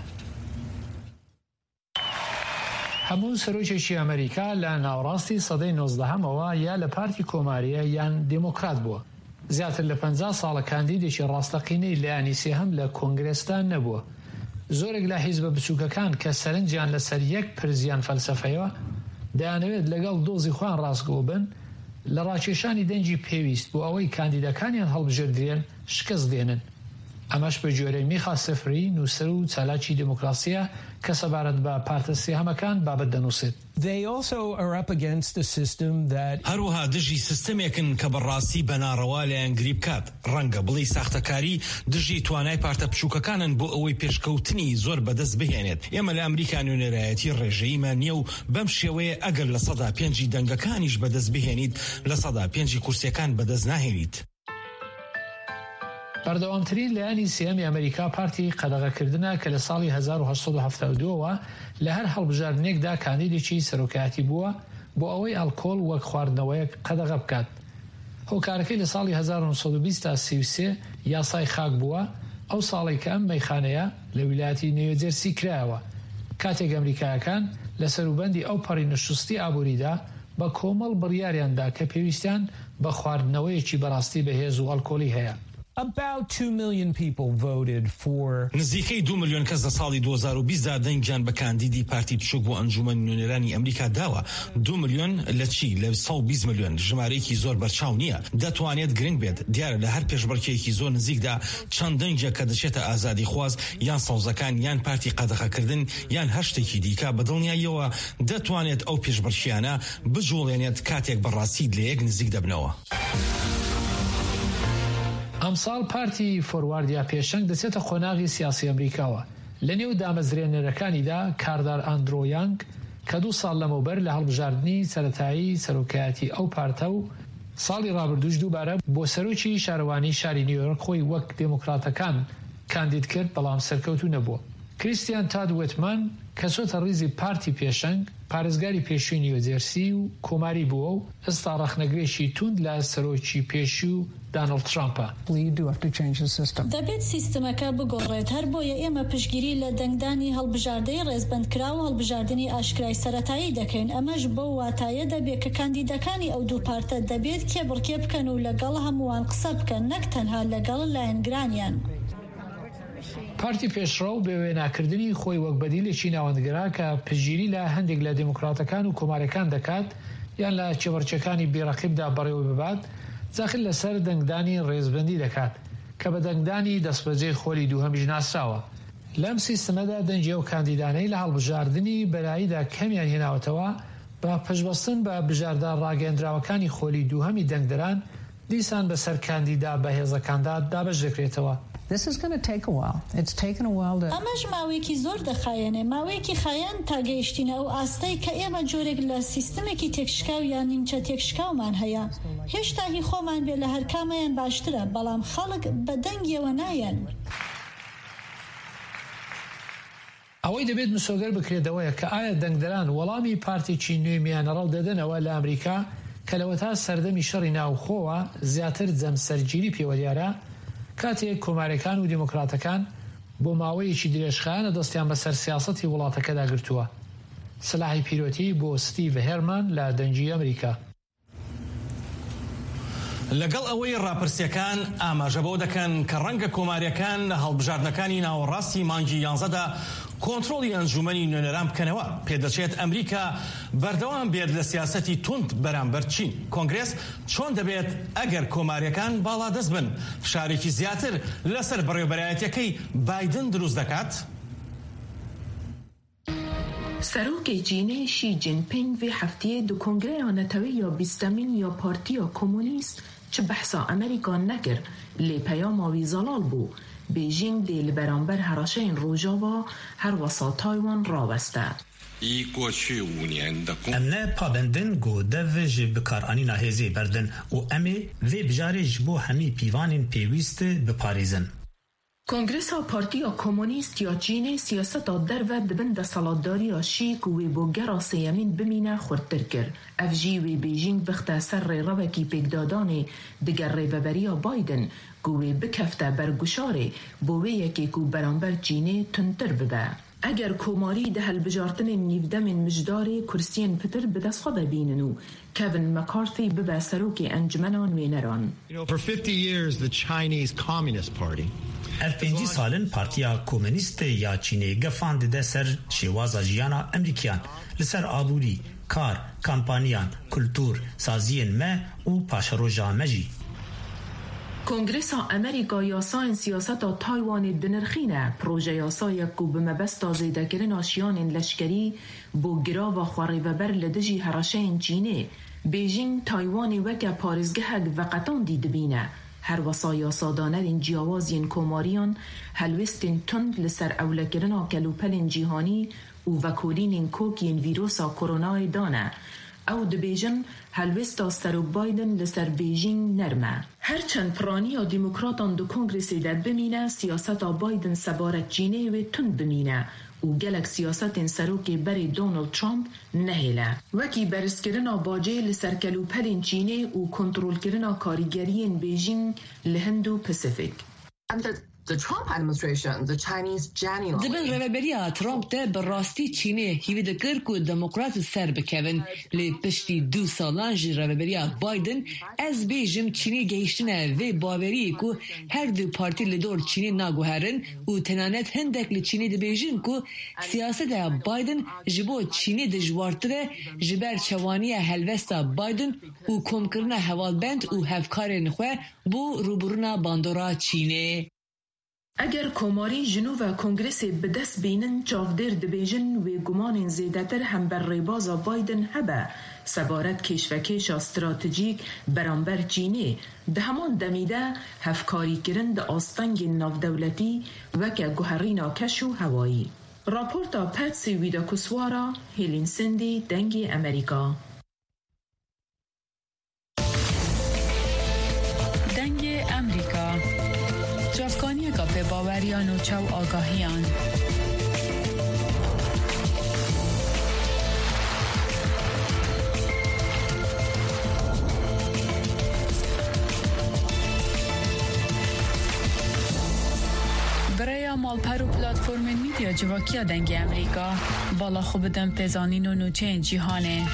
همون سروچشی امریکا لناوراستی صدای نوزدهم و یا لپارتی کوماریه یان دموکرات بو زیاتر لپنزا سال کاندیدشی راستقینی لانیسی هم لکنگرستان نبو زورگ لحزب بچوککان که سرنجیان لسر یک پرزیان فلسفه دانوید لگل دوزی خوان راستگو بن لراکشانی دنجی پیویست بو اوی کاندیدکانیان هلبجردرین شکست دینن امش به جوره میخوا سفری نوسر و چالاکی دموکراسیه که سبارت با پارتسی همکان بابت دنوسید. They also are up against a system that هروها دجی سیستمێکن کە بەڕاستی بەناڕەوا لەیان گری بکات ڕەنگە بڵی ساختەکاری دژی توانای پارتە بچووکەکانن بۆ ئەوەی پێشکەوتنی زۆر بەدەست بهێنێت ئێمە لە ئەمریکا نوێنەرایەتی ڕێژەیمان نییە و بەم شێوەیە ئەگەر لە سەدا پێنجی دەنگەکانیش بەدەست بهێنیت لە سەدا پێنجی کورسیەکان بەدەست ناهێنیت. بەردەوامترین لایانی سێمی ئەمریکا پارتی قەدەغەکردنە کە لە ساڵی هەزار و هەشت سەد و هەفتاد و دووەوە لە هەر هەڵبژاردنێکدا کاندیدێکی سەرۆکایەتی بووە بۆ ئەوەی ئەلکۆڵ وەک خواردنەوەیەک قەدەغە بکات. هۆکارەکەی لە ساڵی هەزار و نۆ سەد و بیست تا سی و سێ یاسای خاک بووە ئەو ساڵی کە ئەم مەیخانەیە لە ویلایەتی نیوجێرسی کرایەوە کاتێک ئەمریکایەکان لە سەروبەندی ئەو پەڕی نەشوستی ئابووریدا بە کۆمەڵ بڕیاریاندا کە پێویستیان بە خواردنەوەیەکی بەڕاستی بەهێز و ئەلکۆلی هەیە. About two million people voted for. نزدیکەی دو ملیۆن کەس لە ساڵی دو هەزار و بیست دا دەنگیان بە کاندیدی پارتی بچووک بۆ ئەنجومەنی نوێنەرانی ئەمریکا داوە. دو ملیۆن لە چی لە سەد و بیست ملیۆن ژمارەیەکی زۆر بەرچاو نییە. دەتوانێت گرنگ بێت دیارە لە هەر پێشبڕکێکی زۆر نزیکدا چەند دەنگێک کە دەچێتە ئازادی خواز یان سەوزەکان یان پارتی قەدەغەکردن یان هەر شتێکی دیکە بەدڵنیاییەوە دەتوانێت ئەو پێشبڕکیانە بجوڵێنێت کاتێک بەڕاستی لە یەک نزیک دەبنەوە. ئەمساڵ پارتی فۆرواردیا پێشەنگ دەچێتە خۆناغی سیاسی ئەمریکاوە لە نێو دامەزرێنەرەکانیدا کاردار ئاندرۆیانگ کە دوو ساڵ لەمەوبەر لە هەڵبژاردننی سەرەتایی سەرۆکایەتی ئەو پارتە و ساڵی ڕابردووش دووبارە بۆ سەرۆکی شارەوانی شاری نیویۆرک خۆی وەک دموکراتەکان کاندید کرد بەڵام سەرکەوتوو نەبووە. کریستیان تاد وێتمان کە چۆتە ڕیزی پارتی پێشەنگ پارێزگاری پێشووی نیوجێرسی و کۆماری بووە و ئێستا ڕەخنەگرێکی توند لە سەرۆکی پێشوو دانالد ترامپە. دەبێت سیستەمەکە بگۆڕێت هەر بۆیە ئێمە پشتگیری لە دەنگدانی هەڵبژاردەی ڕێزبەندکرا و هەڵبژاردننی ئاشکرای سەرەتایی دەکەین ئەمەش بۆ واتایە دەبێت کە کاندیدەکانی ئەو دوو پارتە دەبێت کێبڕکێ بکەن و لەگەڵ هەمووان قسە بکەن نەک تەنها لەگەڵ لایەنگرانیان. پارتی پێشڕەو بە وێناکردنی خۆی وەک بەدیلێکی ناوەندگرا کە پشتگیری لە هەندێک لە دموکراتەکان و کۆمارەکان دەکات یان لە چێوەڕچەکانی بێڕەقیبدا بەڕێوە ببات داخل لەسەر دەنگدانی ڕێزبەندی دەکات کە بە دەنگدانی دەستبەجێ خۆلی دووهەمیش ناسراوە. لەم سیستەمەدا دەنجێ و کاندیدانەی لە هەڵبژاردننی بەلاییدا کەمیان هێناوەتەوە بە پشتبەستن بە بژاردە ڕاگەیەندراوەکانی خۆلی دووهەمی دەنگدەران دیسان بەسەر کاندیدا بەهێزەکاندا دابەش دەکرێتەوە. This is going to take a while. It's taken a while to... ئەمەش ماوەیەکی زۆر دەخایەنێ ماوەیەکی خایەن تا گەیشتینە ئەو ئاستەی کە ئێمە جۆرێک لە سیستەمێکی تێکشکاو یان نیمچە تێکشکاومان هەیە هێشتا هی خۆمان بێ لە هەر کامەیان باشترە بەڵام خەڵک بە دەنگیەوە نایەن. ئەوەی دەبێت مسۆگەر بکرێتەوەیە کە ئایا دەنگدەران وەڵامی پارتێکی نوێ میانەڕەو دەدەنەوە لە ئەمریکا کەلەوەتا سەردەمی شەڕی ناوخۆوە زیاتر جەمسەرگیری پێوەدیارە کاتێک کۆماریەکان و دیموکراتەکان بۆ ماوەیەکی درێژخایەنە دەستیان بەسەر سیاسەتی وڵاتەکەدا گرتووە. سلاحی پیرۆتی بۆ ستیڤ هێرمان لە دەنگی ئەمریکا. لەگەڵ ئەوەی ڕاپرسیەکان ئاماژە بۆ دەکەن کە ڕەنگە کۆماریەکان لە هەڵبژاردنەکانی ناوەڕاستی مانگی یانزەدا کۆنتڕۆڵی ئەنجومەنی نوێنەران بکەنەوە، پێدەچێت ئەمریکا بەردەوام بێت لە سیاسەتی توند بەرامبەر چین. کۆنگرێس چۆن دەبێت ئەگەر کۆماریەکان باڵادەست بن؟ فشارێکی زیاتر لەسەر بەڕێوەبەرایەتیەکەی بایدن دروست دەکات؟ سەرۆکی چینی شی جینپینگ وی هەفتەیە دو کۆنگرەیە نەتەوەیە بیستەمین یا پارتیە کۆمونیست چ بەحسا ئەمریکا نەکرد لێ پەیاماوی زەڵال بوو. بیژینگ دێ لە بەرامبەر هەڕەشەین ڕۆژاوا هەروەسا تایوان ڕاوەستە. ئەمنە پابندن گۆ دەڤ ji bikarîna hêzê berdin û em ê vê bijarê ji bo hemî pîvanên pêwîst biparêzin. کنگرسا پارتیا کمونیست یا چینی سیاست در و دبن دستالداری شیک و بوگرا سیمین بمینه خورتر کرد. افجی و بیجینگ بخت سر روکی پیگدادان دگر ریببری بایدن گوی بکفته برگوشاره بوی یکی کو برانبر چینی تنتر بده. اگر کوماری ده هالبجارتن نیفدم مجداری کرسیین پتر بدست خود بیننو کوین مکارتی ببه سروک انجمنان وینران. You know, for fifty years the Chinese Communist Party ev pêncî salin Partiya Komünîst ya Çînê gefan dide ser şêwaza jiyana Emerîkiyan li ser aborî, kar, kampaniyan, kultur, saziyên me û paşeroja me jî. کنگرس امریکا یاسای سیاست تایوان دنرخینه پروژه یاسای کو به مبستا زیده کرن آشیان لشکری بو گرا و خواری و بر لدجی هرشین چینه بیجینگ تایوانی وکه پارزگهک وقتان دید بینه هر وصا یاسادانه جیاوازین کوماریان هلوستین تند لسر اوله کرن کلوپل جیهانی و وکولین کوکین ویروسا کورونای دانه او دبیجن هلوستا سروک بایدن لسر بیجینگ نرمه. هرچند پرانی و دیموکراتان دو کنگرسی داد بمینه سیاست بایدن سبارت چینه و تند بمینه و گلک سیاست سروک بری دونالد ترامپ نهیله. وکی برسکرنا باجه لسر کلوپلین چینه و کنترول کرنا کاریگرین بیجینگ لهندو پسیفیک. The Trump administration, the Chinese genuinely. دبن رهبری ترامپ ده براستی چینه هیوی دکر کو دموکرات سر بکوین لی پشتی دو سالان جی رهبری بایدن از بیجم چینی گیشتنه و باوری کو هر دو پارتی لدور چینی ناگوهرن و تنانت هندک لی چینی ده بیجن کو سیاست بایدن جبو چینی ده جوارتره جبر چوانی هلوستا بایدن و کمکرنا حوالبند و هفکارن خواه بو روبرونا باندورا چینه. اگر کوماری جنوب کنگرس بدست بینن چافدر دبیجن و گمان زیدتر هم بر ریباز بایدن هبه سبارت کشفکش استراتژیک برانبر چینی ده همان دمیده هفکاری کرند آستنگ نافدولتی و که گوهرینا کشو هوایی. راپورتا پتسی ویدا کسوارا هیلین سندی دنگی امریکا. دنگ امریکا جافکانی گپ باوریان و چو آگاهیان برای مالپر و پلاتفورم میدیا جواکیا دنگ امریکا بالا خوب دم پزانین و نوچه جیهانه.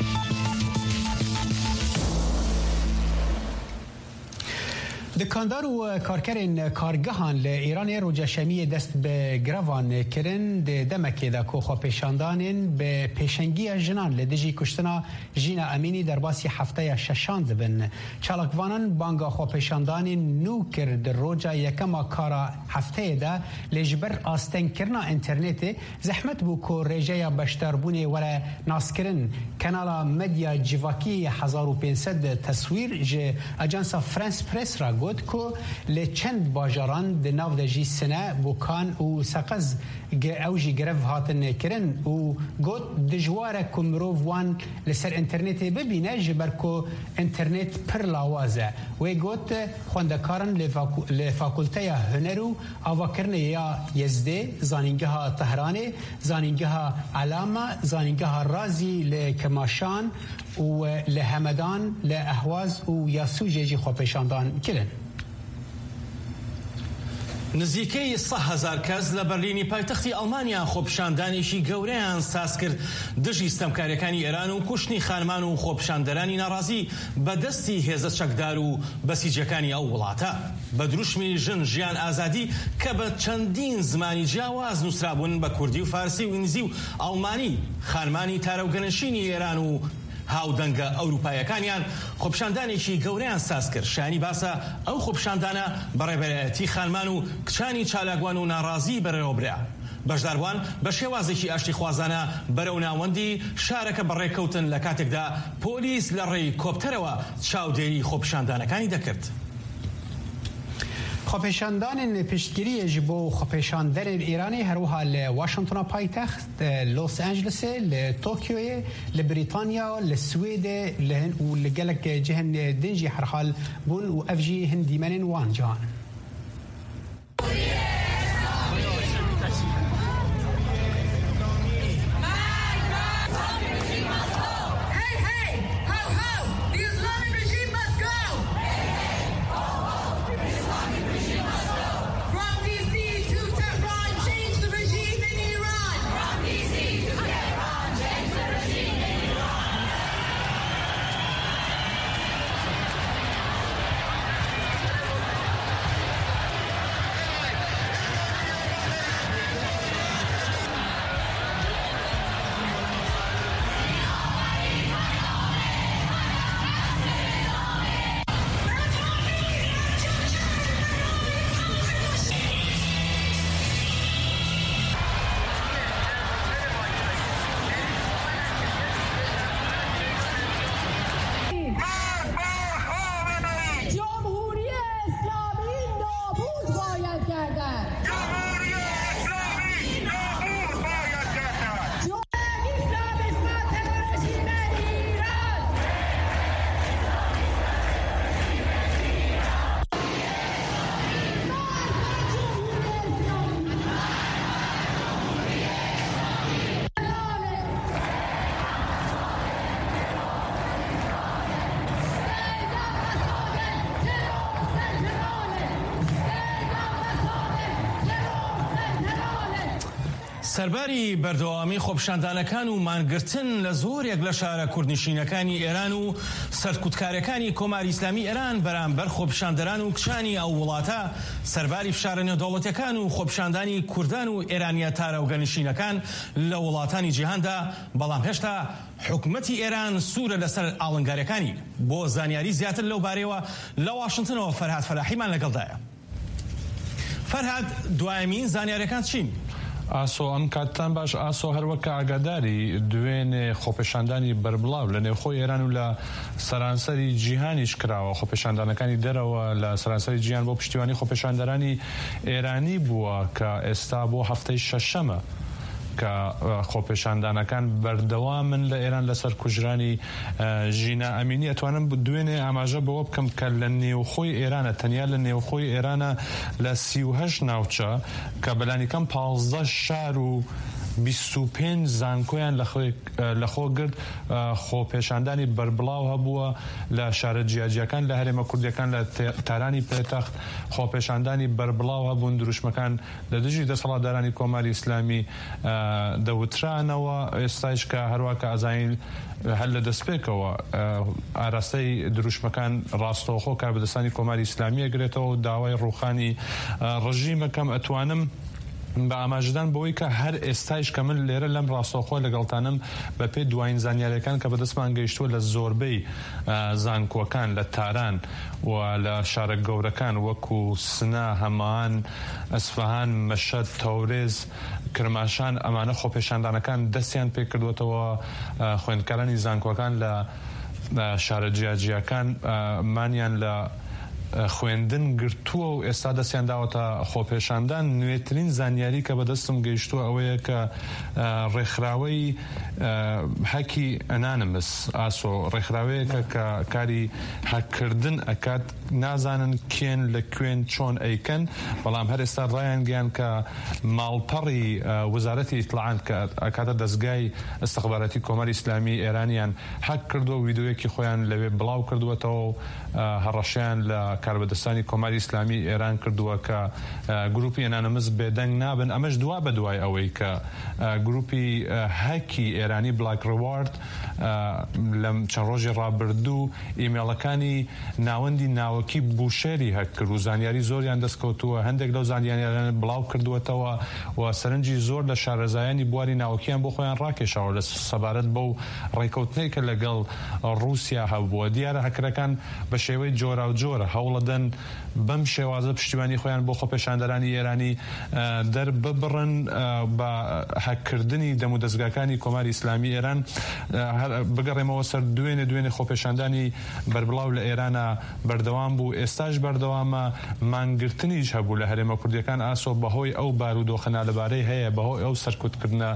دکاندار و کارکرین کارگهان ل ایران روجشمی دست به گروان کرن د دمکه د کوخ پیشاندانین به پیشنگی جنان لدجی کشتنا جینا امینی در باسی هفته ششاند بن چالکوانان بانگا خو پیشاندانین نو کرد روجا یکما کارا هفته ده لجبر آستن کرنا اینترنت زحمت بو کو رجیا بشتربونی ولا ناسکرن کانالا مدیا جواکی هزار و پانصد تصویر ج اجانس فرانس پرس را گفت که لچند باجران د ناو د جی سنه بوکان و سقز ئەوژی گرەڤ هاتن کرن و گوت دژوارە کو مرۆڤ وان لەسەر ئینتەرنێتێ ببینە ji ber ku ئینتەرنێت pir lawaz e wê got xwendekaran li fakulteya huner û avakirinê ya Yezdê zanîngeha Tehranê zanîngeha Elama zanîngeha Razî li Kermanşan û li Hemedan li Ehwaz û ya Sûcê jî xwepêşandan kirin. نزیکەی سە هەزار کەس لە بەرلینی پایتەختی ئەڵمانیا خۆپیشاندانێکی گەورەیان ساز کرد دژی ستەمکاریەکانی ئێران و کوشتنی خانمان و خۆپیشاندەرانی ناڕازی بەدەستی هێزە چەکدار و بەسیجەکانی ئەو وڵاتە بە دروشمی ژن ژیان ئازادی کە بە چەندین زمانی جیاواز نووسرابوون بە کوردی و فارسی و ئینگلیزی و ئەڵمانی خانمانی تارەوگەنشینی ئێران و هاودەنگە ئەوروپایەکانیان خۆپیشاندانێکی گەورەیان ساز کرد شایانی باسە ئەو خۆپیشاندانە بەڕێبەرایەتی خانمان و کچانی چالاکوان و ناڕازی بەرەوەبرا بەشداربووان بە شێوازێکی ئاشتی خوازانە بەرەو ناوەندی شارەکە بەڕێکەوتن لە کاتێکدا پۆلیس لە ڕێی کۆپتەرەوە چاودێری خۆپیشاندانەکانی دەکرد. خۆپیشاندانên piştgiriyê ji bo xwepêşanderên Îranê herwiha li Washingtona paytext Los Angelesê li Tokyoyê li Brîtanya li Swêdê û li gelek cihên din jî herhal bûn û ev jî hin dîmenên wan cihan in. سەرباری بەردەوامی خۆپیشاندانەکان و مانگرتن لە زۆرێک لە شارە کوردنشینەکانی ئێران و سەرکوتکارەکانی کۆماری ئیسلامی ئێران بەرامبەر خۆپیشاندەران و کچانی ئەو وڵاتە سەرباری فشارە نێودەوڵەتیەکان و خۆپیشاندانی کوردان و ئێرانیە تارەوگەنشینەکان لە وڵاتانی جیهاندا بەڵام هێشتا حکومەتی ئێران سوورە لەسەر ئاڵنگارەکانی بۆ زانیاری زیاتر لەو بارەیەوە لە واشنگتنەوە فەرهاد فەلاحیمان لەگەڵدایە. فەرهاد دوایەمین زانیاریەکان چین؟ ئاسۆ ئەم کاتتان باش ئاسۆ هەروەکە ئاگاداری دوێنێ خۆپیشاندانی بەربڵاو لە نێوخۆی ئێران و لە سەرانسەری جیهانیش کراوە خۆپیشاندانەکانی دەرەوە لە سەرانسەری جیهان بۆ پشتیوانی خۆپیشاندەرانی ئێرانی بووە کە ئێستا بۆ هەفتەی شەشەمە کە خۆپیشاندانەکان بەردەوامن لە ئێران لەسەر کوژرانی ژینە ئەمینی. ئەتوانم دوێنێ ئاماژە بەوە بکەم کە لە نێوخۆی ئێرانە تەنیا لە نێوخۆی ئێرانە لە سی و هەشت ناوچە کە بەلانیکەم پانزدە شار و بیست و پێنج زانکۆیان لەخۆ گرت خۆپیشاندانی بەربڵاو هەبووە لە شارە جیاجیەکان لە هەرێمە کوردیەکان لە تارانی پێتەخت خۆپیشاندانی بەربڵاو هەبوون دروشمەکان لە دژی دەسەڵاتدارانی کۆماری ئیسلامی دەوترانەوە ئێستایش کە هەروەکە ئازاین هەر لە دەستپێکەوە ئاراستەی دروشمەکان ڕاستەوخۆ کار بەدەستانی کۆماری ئیسلامی ئەگرێتەوە و داوای ڕوخانی ڕژیمەکەم ئەتوانم بە ئاماژدان بەوەی کە هەر ئێستایش کە من لێرە لەم ڕاستەوخۆ لەگەڵتانم بە پێی دوایین زانیاریەکان کە بەدەستمان گەیشتووە لە زۆربەی زانکۆکان لە تاران و لە شارە گەورەکان وەکو سنا، هەمان، ئەسفەهان، مەشەد، تەورێز، کرماشان ئەمانە خۆپیشاندانەکان دەستیان پێ کردوێتەوە خوێندکارانی زانکۆکان لە شارە جیاجیەکان مانیان لە خوێندن گرتووە و ئێستا دەستیان داوەتە خۆپێشاندان. نوێترین زانیاری کە بەدەستم گەیشتووە ئەوەیە کە ڕێکخراوەی حەکی ئەنانمس ئاسۆ ڕێکخراوەیەکە کە کاری حەککردن ئەکات، نازانن کێن لە کوێن چۆن ئەیکەن، بەڵام هەر ئێستا ڕایان گیان کە ماڵپەڕی وەزارەتی ئیتلاعات کە ئەکاتە دەستگای ئستەخباراتی کۆماری ئیسلامی ئێرانیان حەک کردووە، ویدیۆیەکی خۆیان لەوێ بڵاو کردووەتەوە، هەڕەشیان لە کاربەدەستانی کۆماری ئیسلامی ئێران کردووە کە گروپی ئەنانمس بێدەنگ نابن. ئەمەش دوا بە دوای ئەوەی کە گروپی هەکی ئێرانی بلاک ڕوارد لەم چەند ڕۆژی ڕابردوو ئیمێڵەکانی ناوەندی ناوەکی بوشێری هەک کرد و زانیاری زۆریان دەستکەوتووە. هەندێک لەو زانیاریان بڵاو کردووەتەوە و سەرنجی زۆر لە شارەزایانی بواری ناوەکیان بۆ خۆیان ڕاکێشاوە لە سەبارەت بەو ڕێکەوتنەی کە لەگەڵ ڕووسیا هەبووە. دیارە هەکرەکان بە شێوەی جۆرا و جۆرە هەوڵەدەن بەم شێوازە پشتیوانی خۆیان بۆ خۆپێشاندەرانی ئێرانی دەرببڕن بە هەککردنی دەم و دەستگاکانی کۆماری ئیسلامی ئێران. بگەڕێمەوە سەر دوێنێ دوێنێ خۆپێشاندانی بەربڵاو لە ئێرانە بەردەوام بوو، ئێستاش بەردەوامە. مانگرتنیش هەبوو لە هەرێمە کوردیەکان ئاسۆ بەهۆی ئەو بارودۆخەنە لەبارەی هەیە، بەهۆی ئەو سەرکوتکردنە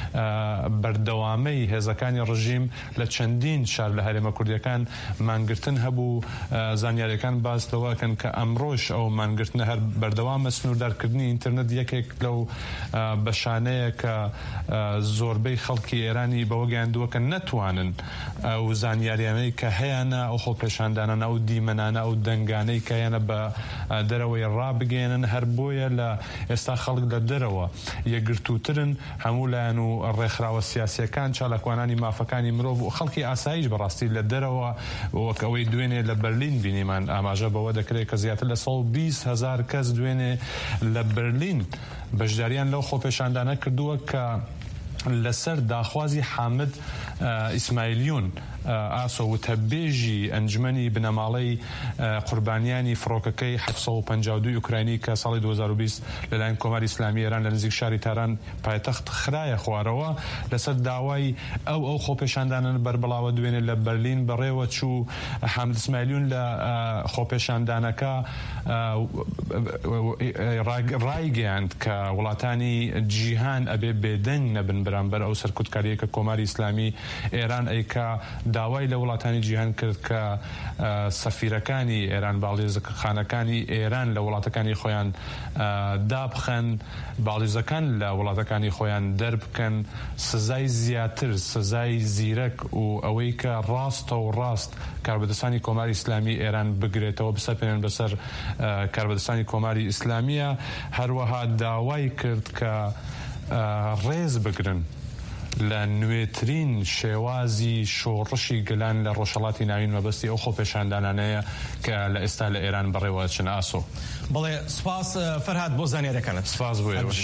بەردەوامەی هێزەکانی ڕژیم لە چەندین شار لە هەرێمە کوردیەکان مانگرتن هەبوو. زانیاریەکان باس لەوەکەن کە ئەمڕۆژ ئەو مانگرتنە هەر بەردەوامە. سنووردارکردنی ئینترنێت یەکێک لەو بەشانەیە کە زۆربەی خەڵکی ئێرانی بەوە گەیاندووە کە نەتوانن ئەو زانیاریانەی کە هەیەە ئەو خۆپێشاندانانە و دیمەنانە ئەو دەنگانەی کە هەیەنە بە دەرەوەی ڕابگەێنن. هەر بۆیە لە ئێستا خەڵک لە دەرەوە یەکگرتووترن، هەموو لایەن و ڕێکخراوە سیاسیەکان، چالاکوانانی مافەکانی مرۆڤ و خەڵکی ئاساییش بەڕاستی لە دەرەوە وەک ئەوەی دوێنێ لە بەرلین بینیمان ئاماژە بەوە دەکرێت کە زیاتر لە سەد و بیست هەزار کەس دوێنێ لە بەرلین بەشداریان لەو خۆپێشاندانە کردووە کە لەسەر داخوازی حامد ئیسماعیلیون ئاسۆ وتەبێژی ئەنجمەنی بنەماڵەی قوربانیانی فڕۆکەکەی حەوت سەد و پەنجا و دوو ئوکراینی کە ساڵی دوو هەزار و بیست لەلایەن کۆماری ئیسلامی ئێران لە نزیک شاری تاران پایتەخت خرایە خوارەوە لەسەر داوای ئەو ئەو خۆپێشاندانن بەربڵاوە دوێنێ لە بەرلین بەڕێوە چوو حامد ئیسماعیلیون لە خۆپێشاندانەکە ڕایگەیاند کە وڵاتانی جیهان ئەبێ بێدەنگ نەبن بەرامبەر ئەو سەرکوتکاریە کە کۆماری ئیسلامی ئێران ئەیکا. داوای لە وڵاتانی جیهان کرد کە سەفیرەکانی ئێران باڵێزخانەکانی ئێران لە وڵاتەکانی خۆیان دابخەن، باڵێزەکان لە وڵاتەکانی خۆیان دەربکەن، سزای زیاتر، سزای زیرەک و ئەوەی کە ڕاستە و ڕاست کاربەدەستانی کۆماری ئیسلامی ئێران بگرێتەوە بسەپێنن بەسەر کاربەدەستانی کۆماری ئیسلامیە. هەروەها داوای کرد کە ڕێز بگرن لە نوێترین شێوازی شۆڕشی گەلان لە ڕۆژهەڵاتی ناوین مەبەستی ئەو خۆپێشاندانانەیە کە لە ئێستا لە ئێران بەڕێوە چن ئاسۆ. بەڵێ سپاس فەرهاد بۆ زانیاریەکانت. سپاس بۆ ئێوەش.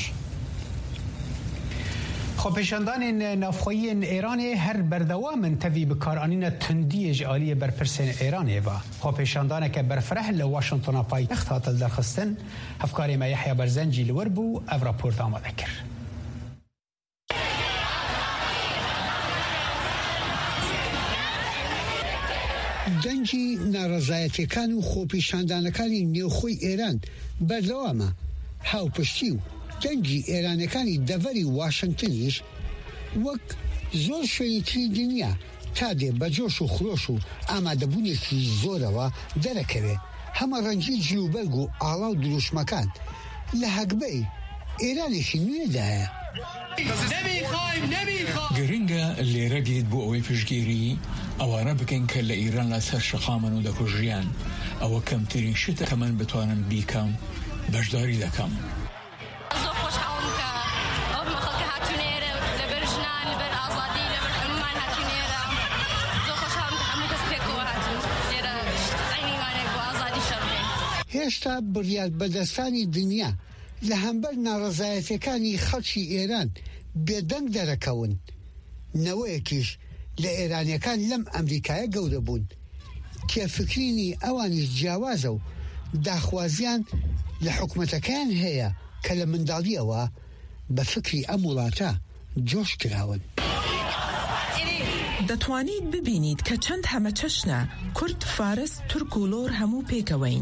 خۆپێشاندانên navxweyên Îranê her berdewamên tevî bikaranîna tundiyê ji aliyê berpirsên Îranê ve. Xwepêşandaneke berfireh li Washingtona paytext hat derxistin. Hevkarê me Yehya Berzencî li wir bû ev raport amade kir. دەنگی ناڕەزایەتیەکان و خۆپیشاندانەکانی نێوخۆی ئێران بەردەوامە. هاوپشتی و دەنگی ئێرانەکانی دەڤەری واشنگتنیش وەک زۆر شوێنی تری دنیا تا دێ بە جۆش و خرۆش و ئامادەبوونێکی زۆرەوە دەرەکەوێت. هەمە ڕەنگی جلوبەرگ و ئاڵا و دروشمەکان لە هەگبەی ئێرانێکی نوێدایە. گرنگە لێرە دیت بۆ ئەوەی پشتگیری ئەوانە بکەین کە لە ئیران لە سەر شقامن و دەکوژیان. ئەوە کەمترین شتە کە من بتوانم بیکەم بەشداری دەکەم. هێشتا بڕیار بەدەستانی دنیا لە هەمبەر ناڕەزایەتەکانی خەڵکی ئێران بێدەنگ دەرەکەون. نەوەیەکیش لە ئێرانیەکان لەم ئەمریکایە گەورە بوون. تێفکرینی ئەوانیش جیاوازە و داخوازیان لە حکومەتەکان هەیە کە لە منداڵیەوە بە فکری ئەم وڵاتە جۆش کراون. دەتوانیت ببینیت کە چەند هەمە چەشنە کورد، فارس، تورک و لۆر هەموو پێکەوەین.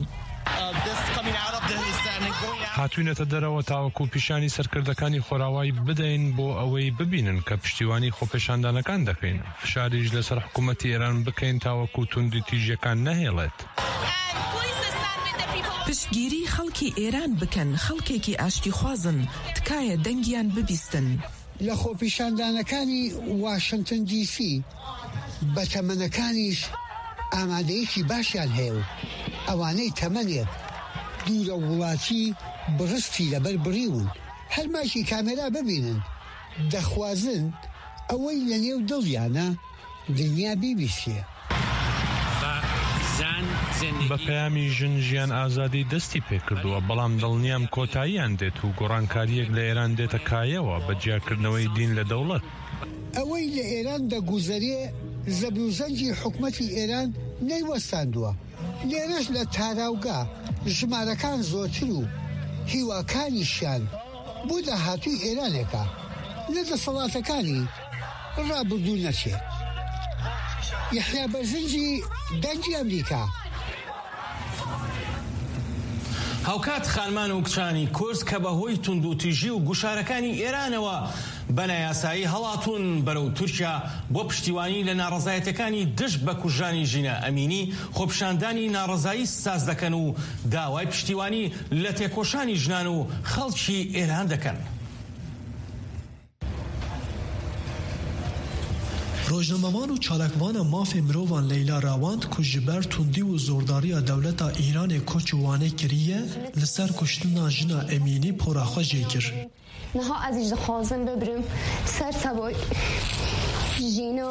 هاتوونەتە دەرەوە تاوەکو پیشانی سەرکردەکانی خۆراوایی بدەین بۆ ئەوەی ببینن کە پشتیوانی خۆپێشاندانەکان دەکەین، فشاریش لەسەر حکوومەتی ئێران بکەین تاوەکو توندی تیژەکان نەهێڵێت. پشتگیری خەڵکی ئێران بکەن، خەڵکێکی ئاشتی خوازن، تکایە دەنگیان ببیستن. لە خۆپیشاندانەکانی واشنگتن دی سی بە تەمەنەکانیش ئامادەیەکی باشیان هەیە و ئەوانەی تەمەنێت دوورە وڵاتی بڕستی لەبەر بڕیون هەرماشی کامێرا ببینن، دەخوازن ئەوەی لە نێو دڵیانە دنیا بیبیسیە. بە پەیامی ژن ژیان ئازادی دەستی پێکردووە، بەڵام دڵنیام کۆتاییان دێت و گۆڕانکاریەک لە ئێران دێتە کایەوە بە جیاکردنەوەی دین لە دەوڵەت. ئەوەی لە ئێران دەگوزەرێ زەبروزەنجی حکومەتی ئێران نەیوەستاندووە. لێرەش لە تاراوگا ژمارەکان زۆرتر و هیواکانیشیان بۆ داهاتووی ئێرانێکە لە دەسەڵاتەکانی ڕابردوو نەچێت. یحیا بەرزنجی دەنگی ئەمریکا. هاوکات خانمان و کچانی کورد کە بەهۆی توندوتیژی و گوشارەکانی ئێرانەوە بەنایاسایی هەڵاتون بەرەو تورکیا بۆ پشتیوانی لە ناڕەزایەتەکانی دشت بە کوژانی ژینە ئەمینی خۆپشاندانی ناڕەزایی ساز دەکەن و داوای پشتیوانی لە تێکۆشانی ژنان و خەڵکی ئێران دەکەن. ڕۆژنامەوان و چالاکوانە مافێ مرۆڤان لەیلا ڕاواند کو ji ber tundî û zordariya dewleta Îranê koç û wanê kiriye li ser kuştina jina Emînî pora xwe jê kir. Niha ez jî dixwazim bibirim ser tevay jîna.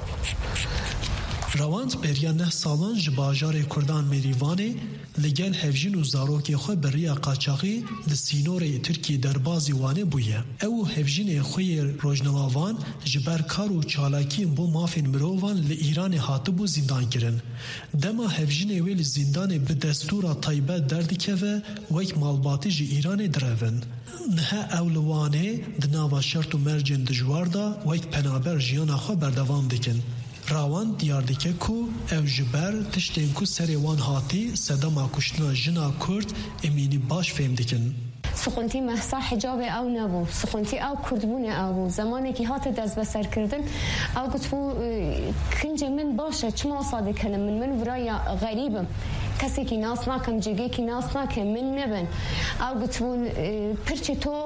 Rawand beriya neh salan ji bajarê Kurdan Mêrîvanê li gel hevjin û zarokê xwe bi riya qaçaxî li sînorê Tirkiyê derbazî wanê bûye. Ew û hevjinê xwe yê rojnamavan ji ber kar û çalakiyên bo mafên mirovan li Îranê hatibû zîndan kirin. Dema hevjinê wê li zîndanê bi destûra taybet derdikeve wek malbatî ji Îranê direvin. Niha ew li wanê di nava şert û mercên dijwar da wek penaber jiyana xwe berdevam dikin. Rawan diyar dike ku ev ji ber tiştên ku serê wan hatî sedema kuştina jina Kurd Emînî baş fêm dikin. Sixuntî mehsa hicabê ew nebû, sixuntî ew Kurdbûnê ew bû. Zemanekî hate dezbeserkirdin, ew gotbû kincê min baş e, çima sa dikenim min, min viraya xerîbim. Kesekî nas nakim, cêgekî nas nakim, min nebin. Ew gotbûn pirçê to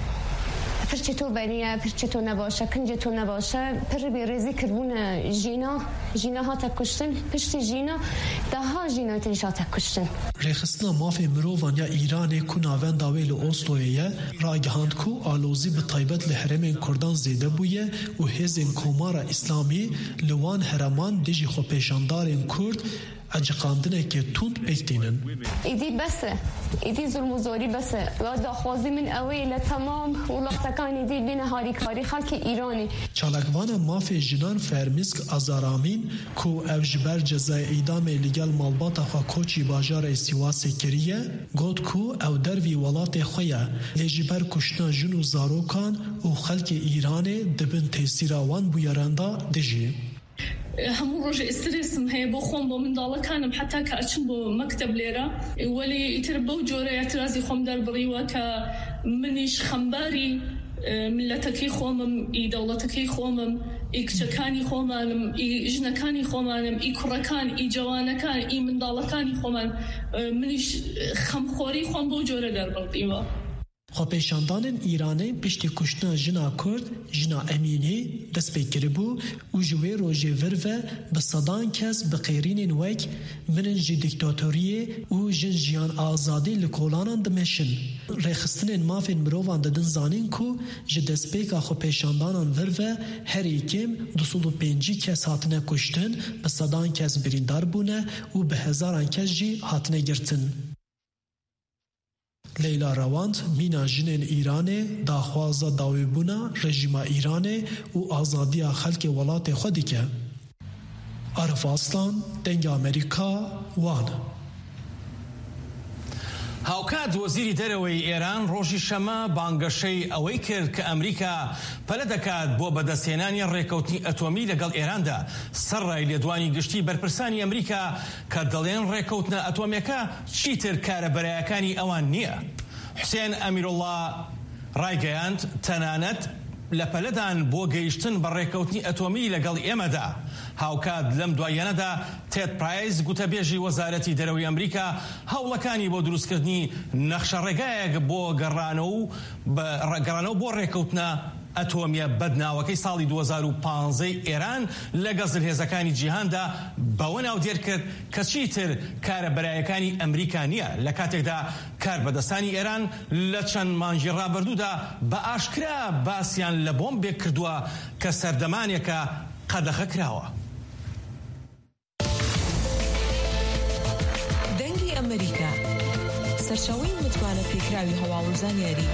پرچی تو بریه، پرچی تو نباشه، کنجی تو نباشه، پر بیرزی کردونه جینا، جینا ها تکشتن، پشت جینا ده ها جینا تیش ها تکشتن. ریخستنا مافی مروان یا ایران کو ناوند داویل اوسلویه راگهاند کو آلوزی به طایبت لحرمین کردان زیده بویه و هزین کومارا اسلامی لوان حرمان دیجی خو پیشاندارین کرد اجقاندنه که توند بکتینن. ایدی بسه، ایدی ظلم و زوری بسه. و داخوازی من اویل تمام ولاقتکان ایدی بین هاریکاری خلک ایرانی. چالکوان مافی جنان فرمیسک ازارامین کو اوجبر جزای ایدام لیگل مالباتا خوا کوچی باجار سیواس کریه گود کو او دروی ولات خویا لجبر کشنا جنو زاروکان و خلک ایرانی دبن تیسیراوان بویراندا دجی. همو روز استرسم هي بو خوم بو من داله كانم حتى كأشم بو مكتب ليرة ولي يتربو جورة اعتراضي خوم در بريوة كمنيش خمباري ملتكي خومم اي دولتكي خومم اي كشكاني خومانم اي جنكاني خومانم اي كركان اي جوانكان اي من دالكاني خومان منيش خمخوري خوم بو جورة در بريوة. خۆپێشاندانên Îranê piştî kuştina jina Kurd, jina Emînî dest pê kiribû û ji wê rojê vir ve bi sedan kes bi qêrînên wek mirin ji dîktatoriyê û jin jiyan azadî li kolanan dimeşin. Rêxistinên mafên mirovan didin zanîn ku ji destpêka xwepêşandanan vir ve herî kêm du sed û pêncî kes hatine kuştin, bi sedan kes birîndar bûne û bi hezaran kes jî hatine girtin. Leyla Rawand mîna jinên Îranê daxwaza dawîbûna rejîma Îranê û azadiya xelkê welatê xwe dike. Arif Aslan, Dengê Amerîka, Wan. هاوکات وەزیری دەرەوەی ئێران ڕۆژی شەمە بانگەشەی ئەوەی کرد کە ئەمریکا پەلە دەکات بۆ بەدەستهێنانی ڕێکەوتنی ئەتۆمی لەگەڵ ئێراندا سەرڕای لێدوانی گشتی بەرپرسانی ئەمریکا کە دەڵێن ڕێکەوتنە ئەتۆمیەکە چیتر کارە بەرایەکانی ئەوان نییە. حوسێن ئەمیرۆڵڵا ڕایگەیاند تەنانەت لە پەلەدان بۆ گەیشتن بە ڕێکەوتنی ئەتۆمی لەگەڵ ئێمەدا. هاوکات لەم دوایەنەدا تێد پرایز گوتەبێژی وەزارەتی دەرەوەی ئەمریکا هەوڵەکانی بۆ دروستکردنی نەخشە ڕێگایەک بۆ گەڕانەوە بۆ ڕێکەوتنە ئەتۆمیە بەدناوەکەی ساڵی دوو هەزار و پانزەی ئێران لە گەزلهێزەکانی جیهاندا بەوە ناودێر کرد کە چیتر کارە بەرایەکانی ئەمریکا نییە لە کاتێکدا کار بەدەستانی ئێران لە چەند مانگی ڕابردوودا بە ئاشکرا باسییان لە بۆمبێک کردووە کە سەردەمانێکە قەدەخە کراوە. دەنگی ئەمریکا سەرچاوەی متمانە پێکراوی هەواڵ و زانیاری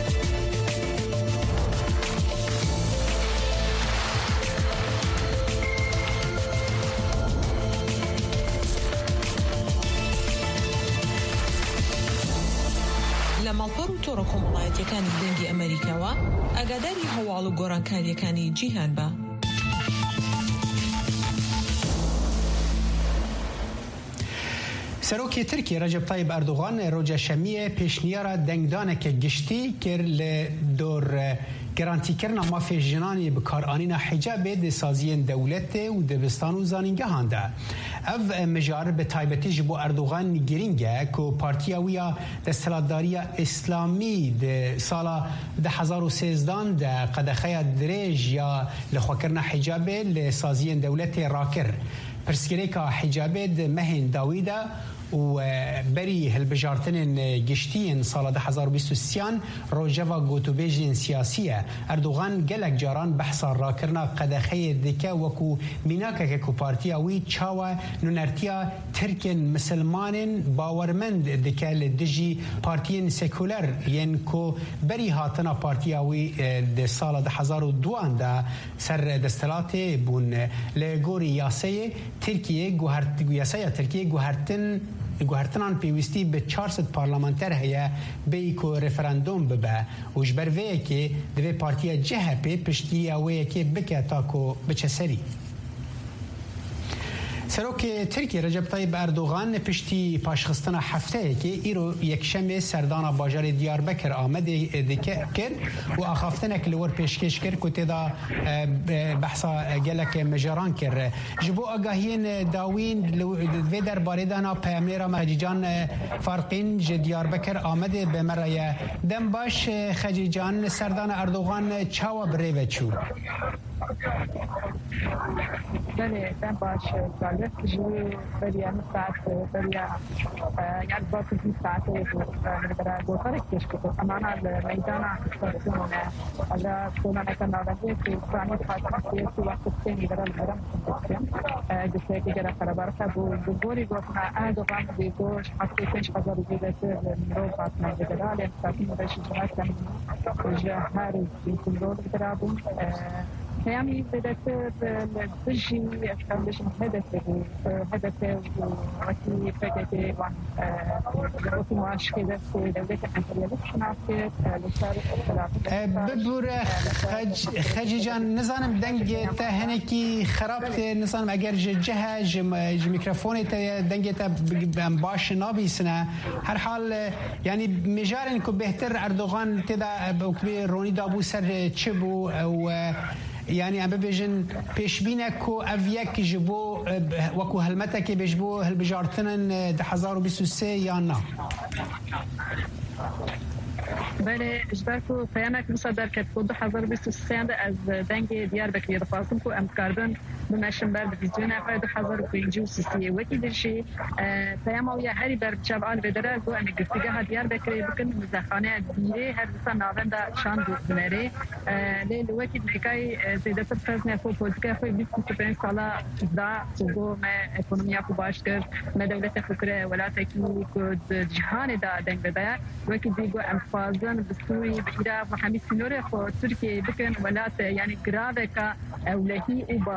لە ماڵپەڕ و تۆڕە کۆمەڵایەتیەکانی دەنگی ئەمریکاوە ئاگاداری هەواڵ و گۆڕانکاریەکانی جیهان بە. سەرۆکی ترکی ڕەجەب تایب ئەردوغان ڕۆژە شەمیە پێشنیارە دەنگدانێکە گشتی کرد لە دۆر گەرانتیکردنا مافێ ژنانی بکارانینا حیجابێ دەسازیên دەولەتê û dibistan û zanîngehan de. Ev mijar bi taybetî ji bo Erdogan giring e ku partiya wî ya desthilatdariya İslamî di sala di hezar û sêzdan de qedexeya dirêj ya li xwekirina hicabê li saziyên dewletê rakir. Pirsgirêka hicabê di mehên dawî de û berî hilbijartinên giştiyên sala di hezar û bîst û sêyan rojeva gotûbêjên siyasî ye. Erdogan gelek caran behsa rakirina qedexeyê dike wekû mînakeke ku partiya wî çawa nûnertiya Tirkên misilmanên bawermend dike li dijî partiyên sekûler yên ku berî hatina partiya wî di sala di hezar û duan de ser desthilatê bûn. Li gorî yasayê Tirkiye yasaya Tirkiye guhertin guhertinan pêwîstî bi çar sed parlamenter heye bêyî ku referandum bibe û ji ber vê yekê divê partiya C H P piştîya wê yekê bike ta ku biçe serî. Serokê Tirkiye Recep Tayyip Erdogan piştî paşxistina hefteyekê îro yekşemê serdana bajarê Diyarbekir Amedê dike kir û axaftinek li wir pêşkêş kir ku têda behsa gelek mijaran kir. Ji bo agahiyên dawîn li vê derbarê de na peyamnêra Xecîcan Farqîn ji Diyarbekir Amedê bêmera ye. Dem baş Xecîcan serdana Erdogan çawa bi rê ve çû. بله ben baş zalet ji beriya saat beriya yani bakın bir saat beraber gotarak keşke amana meydana istasyonuna ala sonra ne kadar da ki prani fatih ki vakti ni beraber beraber jise ki jara beraber ka bu gori gotna Erdogan de goş hakkı keş kadar gidesi miro fatma beraber sakin de şu zaten her bir kontrol beraber يعني بدأت تجي أستخدم هدفه هدفه وكي فكرة وان وكي معاش كذا في دولة أمريكية شناعتة لشارك ببور خج خجيجان نظام دنج تهنكي خرابت نظام أجر جهة ج ميكروفون دنج باش نابي سنة هر حال يعني مجارن كو بهتر أردوغان تدا بكبي روني دابو سر تشبو أو يعني ام ببيجن بيشبينا كو افيك جبو وكو هلمتك بيجبو هالبجارتنن د هزار و بیست و سه یا نه بله اجباركو فيامك مصدر كتبو دو حزار بيست و سه از دنگ دياربكر رفاصم كو ام كاردن بمشن بر فيزيون افراد دو حزار و پنج و سه وكي درشي فيامو يا هري بر جبال بدره كو ام گفتگاه دياربكر بكن مزخانه ديره هر سنه ناوندا شان بنري ليل وكي نكاي زيادة فرزنا فو بوليتيكا فو بیست و پنج سالا دا سوغو ما ايكونوميا كو باشكر ما دولة فكره ولاتكي كو جهان دا دنگ بدا وكي ديگو ام فازن بسوري بإيران وحميد سنورة خو تركيا بكن ولات يعني قرابة كا أولهي وباورية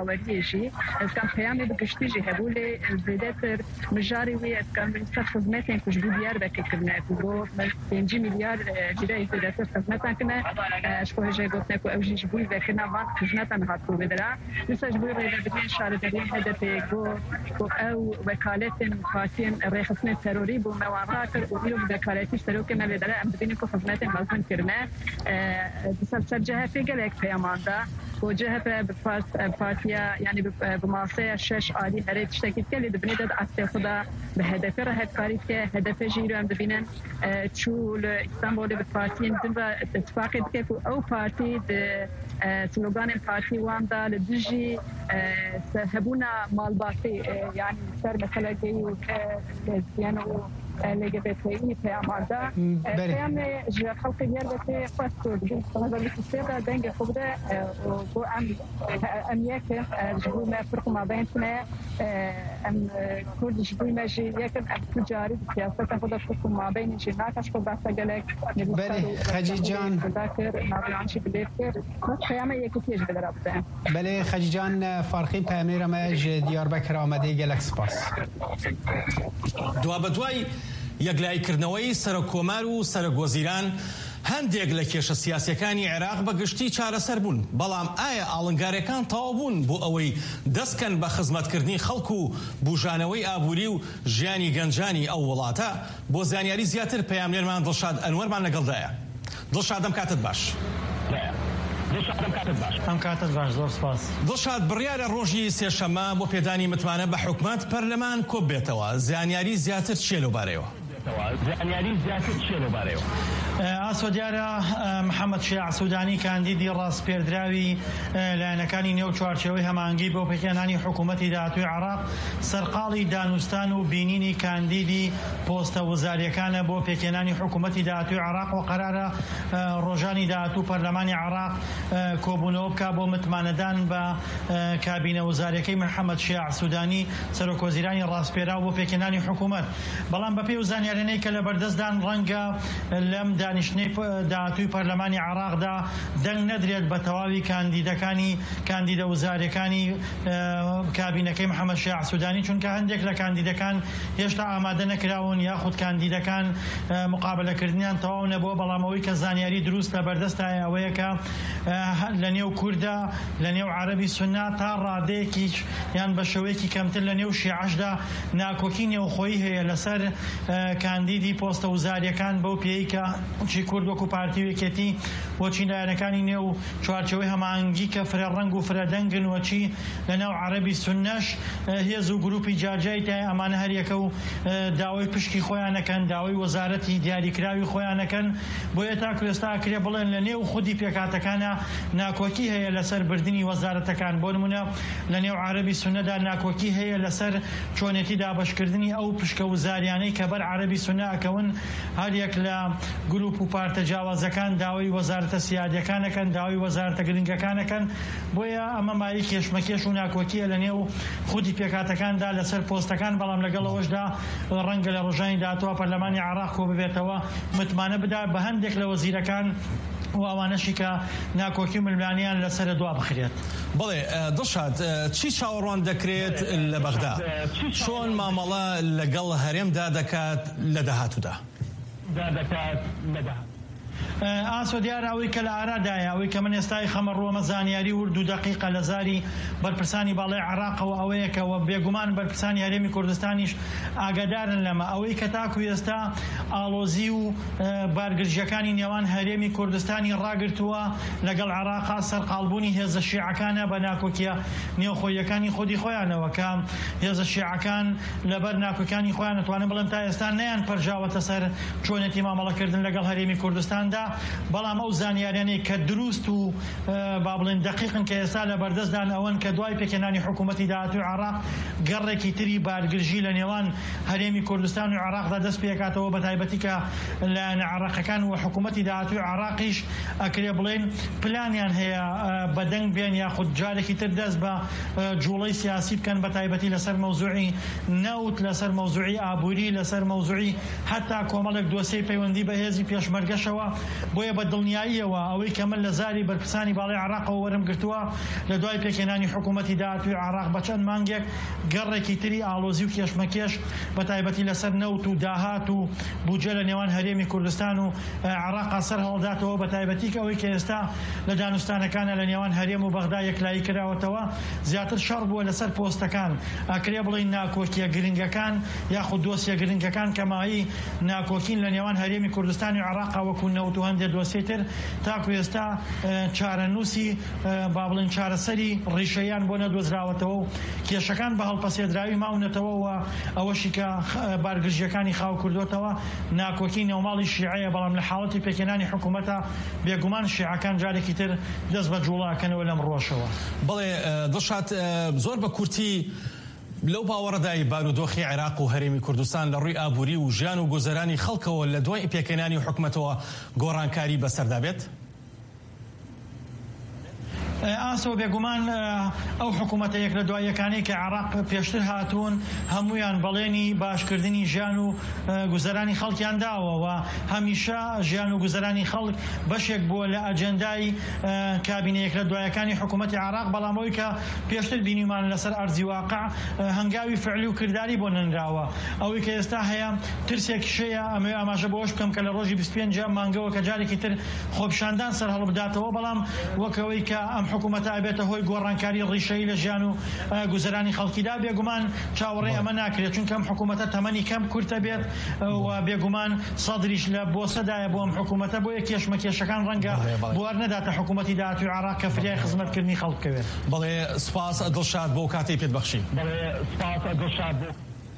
جي كان قيامي بقشتي جي هبولي زيادات مجاري وي كان من خدماتين كجبو ديار بك كنا كبو تنجي مليار جداي زيادات خدماتان كنا شكو جاي قلتنا كو اوجي جبوي ذاكنا ما خدماتان هاتو بدرا لسه جبوي غير بدين شهر درين هدف جو او وكالات خاصين رخصنا تروري بمواقع وبيلو وكالات تروكي ما بدرا ام بدين كو خدماتان لازم كرنا بسبب سجها في قالك في اماندا وجهه بفاتيا يعني بمعصيه شش عادي هريت تشتكي كل بنيدد استخدا بهدف رهد كاريك هدف جيرو ام دبينن تشو اسطنبول بفاتين دبا اتفاقد كيف او بارتي سلوغان البارتي واندا لدجي سهبونا مالباتي يعني صار مثلا جاي لزيانو اللي جبت لي في عماده كان جا خلق ديال فاستور ديال هذا اللي تصير دنج خبده و ام ام ياك جبوا ما فرق ما بيننا ام كل جبوا ما جي ياك تجاري سياسه تاخذ فرق ما بين جنات اشكو بس قالك بله خجيجان ذاكر ما بيعنش بالفكر قيام ياك تيج بدربته بله خجيجان فارقي بامير ما ديار بكر آماده گلک سپاس دوا بدوای یەکلایکردنەوەی سەرۆکۆمار و سەرۆکوەزیران هەندێک لە کێشە سیاسیەکانی عێراق بە گشتی چارەسەر بوون بەڵام ئایا ئاڵنگارەکان تەواو بوون بۆ ئەوەی دەستکەن بە خزمەتکردنی خەڵک و بوژانەوەی ئابووری و ژیانی گەنجانی ئەو وڵاتە بۆ زانیاری زیاتر پەیامنێرمان دڵشاد ئەنوەرمان لەگەڵدایە. دڵشاد ئەم کاتت باش. ئەم کاتت باش زۆر سپاس. دڵشاد بڕیارە ڕۆژی سێشەممە بۆ پێدانی متمانە بە حکومەت پەرلەمان کۆب بێتەوە زانیاری زیاتر چێ لەوبارەیەوە؟ زانیاری زیاتر چێ لەوبارەیەوە؟ ئاسۆ دیارە محەممەد شیاع سوودانی کاندیدی ڕاستپێردراوی لایەنەکانی نێو چوارچێوەی هەمانگی بۆ پێکێنانی حکوومەتی داهاتووی عێراق سەرقاڵی دانوستان و بینینی کاندیدی پۆستە وەزاریەکانە بۆ پێکێنانی حکوومەتی داهاتووی عێراق و قەرارە ڕۆژانی داهاتوو پەرلەمانی عێراق کۆبوونەوە بکا بۆ متمانەدان بە کابینە وەزاریەکەی محەممەد شیاع سوودانی سەرۆکوەزیرانی ڕاستپێرا بۆ پێکێنانی حکوومەت. بەڵام بەپێی و زانیاریانەی کە لە بەردەستدان ڕەنگە لەم دانیشتنەی داهاتووی پەرلەمانی عێراقدا دەنگ نەدرێت بە تەواوی کاندیدەکانی کاندیدە وەزاریەکانی کابینەکەی محەممەد شیاع سوودانی چونکە هەندێک لە کاندیدەکان هێشتا ئامادە نەکراون یاخود کاندیدەکان مقابلەکردنیان تەواو نەبووە بەڵام ئەوەی کە زانیاری دروست لە بەردەستایە ئەوەیە کە لە نێو کوردە لە نێو عەرەبی سوننا تا ڕادەیەکیش یان بە شێوەیەکی کەمتر لە نێو شیعەشدا ناکۆکی نێوخۆیی هەیە لەسەر کاندیدی پۆستە وەزاریەکان بەو پێی کە چی کورد وەکو پارتیوێکێتی وەچی لایەنەکانی نێو چوارچەوەی هەماهەنگی کە فرە ڕەنگ و فرەدەنگن وەچی لەناو عەرەبی سوننەش هێز و گروپی جاجای تای ئەمانە هەریەکە و داوای پشکی خۆیانەکەن داوای وەزارەتی دیاریکراوی خۆیانەکەن بۆیە تا کوێستا ئەکرێ بڵێن لە نێو خودی پێکاتەکانە ناکۆکی هەیە لەسەر بردننی وەزارەتەکان بۆ نمونە لە نێو عەرەبی سوننەدا ناکۆکی هەیە لەسەر چۆنێتی دابەشکردنی ئەو پشکە وزاریانەی کە بەر عەرەبی سوننا ئەکەون هەریەک لە گروپ و پارتە جیاوازەکان داوای وەزارەتە سیادیەکانەکەن داوای وەزارەتە گرنگەکانەکەن بۆیە ئەمە مای کێشمەکێش و ناکۆکیە لە نێو خودی پێکاتەکاندا لەسەر پۆستەکان بەڵام لەگەڵ ئەوەشدا ڕەنگە لە ڕۆژانی داهاتووە پەرلەمانی عێراق کۆ ببێتەوە متمانە بدا بە هەندێک لە وەزیرەکان و ئەوانەشی کە ناکۆکی ململانیان لەسرە دوا بخرێت. بڵێ دڵشاد چی چاوەڕوان دەکرێت لە بەغدا چۆن مامەڵە لەگەڵ هەرێمدا دەکات لە داهاتوودا؟ ئاسۆ دیارە ئەوەی کە لە ئارادایە ئەوەی کە من ئێستای خەمەڕووەمە زانیاری ورد و دەقیقە لە زاری بەرپرسانی باڵای عێراقەوە ئەوەیەکەوە بێگومان بەرپرسانی هەرێمی کوردستانیش ئاگادارن لەمە ئەوەی کە تاکو ئێستا ئاڵۆزی و بارگرژیەکانی نێوان هەرێمی کوردستانی ڕاگرتووە لەگەڵ عێراقا سەرقاڵبوونی هێزە شیعەکانە بە ناکۆکیە نێوخۆیەکانی خودی خۆیانەوە کە هێزە شیعەکان لەبەر ناکۆکیانی خۆیان نەتوانن بڵێن تا ئێستا نەیان پەرژاوەتە سەر چۆنێتی مامەڵەکردن لەگەڵ هەرێمی کوردستاندا بەڵام ئەو زانیاریانەی کە دروست و با بڵێن دەقیقن کە ئێستا لە بەردەستدان ئەوەن کە دوای پێکێنانی حکوومەتی داهاتووی عێراق گەڕێکی تری بارگرژی لە نێوان هەرێمی کوردستان و عێراقدا دەست پێکاتەوە بە تایبەتی کە لایەنە عێراقیەکان و حکوومەتی داهاتووی عێراقیش ئەکرێ بڵێن پلانیان هەیە بەدەنگ بێن یاخود جارێکی تر دەست بە جوڵەی سیاسی بکەن بە تایبەتی لەسەر مەوزوعی نەوت لەسەر مەوزوعی ئابووری لەسەر مەوزوعی هەتا کۆمەڵێک دۆسیەی پەیوەندی بە هێزی پێشمەرگەشەوە بۆیە بە دڵنیاییەوە ئەوەی کە من لە زاری بەرپرسانی باڵی عێراقەوە وەرم گرتووە لە دوای پێکهێنانی حکوومەتی داهاتووی عێراق بە چەند مانگێک گەڕێکی تری ئاڵۆزی و کێشمەکێش بە تایبەتی لەسەر نەوت و داهات و بودجە لە نێوان هەرێمی کوردستان و عێراق سەر هەڵداتەوە بە تایبەتی کە ئەوەی کە ئێستا لە دانوستانەکانە لە نێوان هەرێم و بەغدا یەکلایی کراوەتەوە زیاتر شەڕ بووە لەسەر پۆستەکان ئەکرێ بڵین ناکۆکیە گرنگەکان یاخود دۆسیە گرنگەکان کەمایی ناکۆکین لە نێوان هەرێمی کوردستانی عێراق وەکو نەوت و هەندێک دۆسیەی تر تاکو ئێستا چارەنووسی با بڵین چارەسەری ڕیشەیان بۆ نەدۆزراوەتەوە و کێشەکان بە هەڵپەسێدراوی ماونەتەوە و ئەوەشی کە بارگرژیەکانی خاو کردوتەوە ناکۆکی نێوماڵی شیعەیە بەڵام لە حاڵەتی پێکهێنانی حکوومەتە بێگومان شیعەکان جارێکی تر دەست بە جوڵاکەنەوە لەم ڕۆژەوە. بەڵێ دڵشاد زۆر بە کورتی لەو باوەڕەدای بارودۆخی عێراق و هەرێمی کوردستان لە ڕووی ئابووری و ژیان و گوزەرانی خەڵکەوە لە دوای پێکهێنانی حکوومەتەوە گۆڕانکاری بەسەردا بێت؟ ئاسەوە بێگومان ئەو حکوومەتە یەک لە دواییەکانی کە عێراق پێشتر هاتوون هەمویان بەڵێنی باشکردنی ژیان و گوزەرانی خەڵکیان داوەوە هەمیشە ژیان و گوزەرانی خەڵک بەشێک بووە لە ئەجەندای کابینەیەک لە دواییەکانی حکوومەتی عێراق بەڵام ئەوەی کە پێشتر بینیمان لەسەر ئەرزی واقع هەنگاوی فعلی و کردداری بۆ نەنراوە ئەوەی کە ئێستا هەیە ترسێکی شەیە ئەمێ ئاماژە بۆش بکەم کە لە ڕۆژی بیست و پێنج مانگەوە کە جارێکی تر خۆپیشاندان سەر هەڵبداتەوە بەڵام وەکەوەی کە ئەم حکوومەتە ئەبێتە هۆی گۆڕانکاری ڕیشەی لە ژیان و گوزەرانی خەڵکیدا بێگومان چاوەڕێ ئەمە ناکرێت چونکە ئەم حکوومەتە تەمەنی کەم کورتە بێت و بێگومان سەدریش لە بۆسەدایە بۆ ئەم حکوومەتە بۆیە کێشمە کێشەکان ڕەنگە بوار نەداتە حکوومەتی داهاتووی عێراق کە فریای خزمەتکردنی خەڵک بکەوێت. بەڵێ سوپاس دڵشاد بۆ کاتەی پێت بەخشی. بەڵێ سوپاس دڵشاد بۆ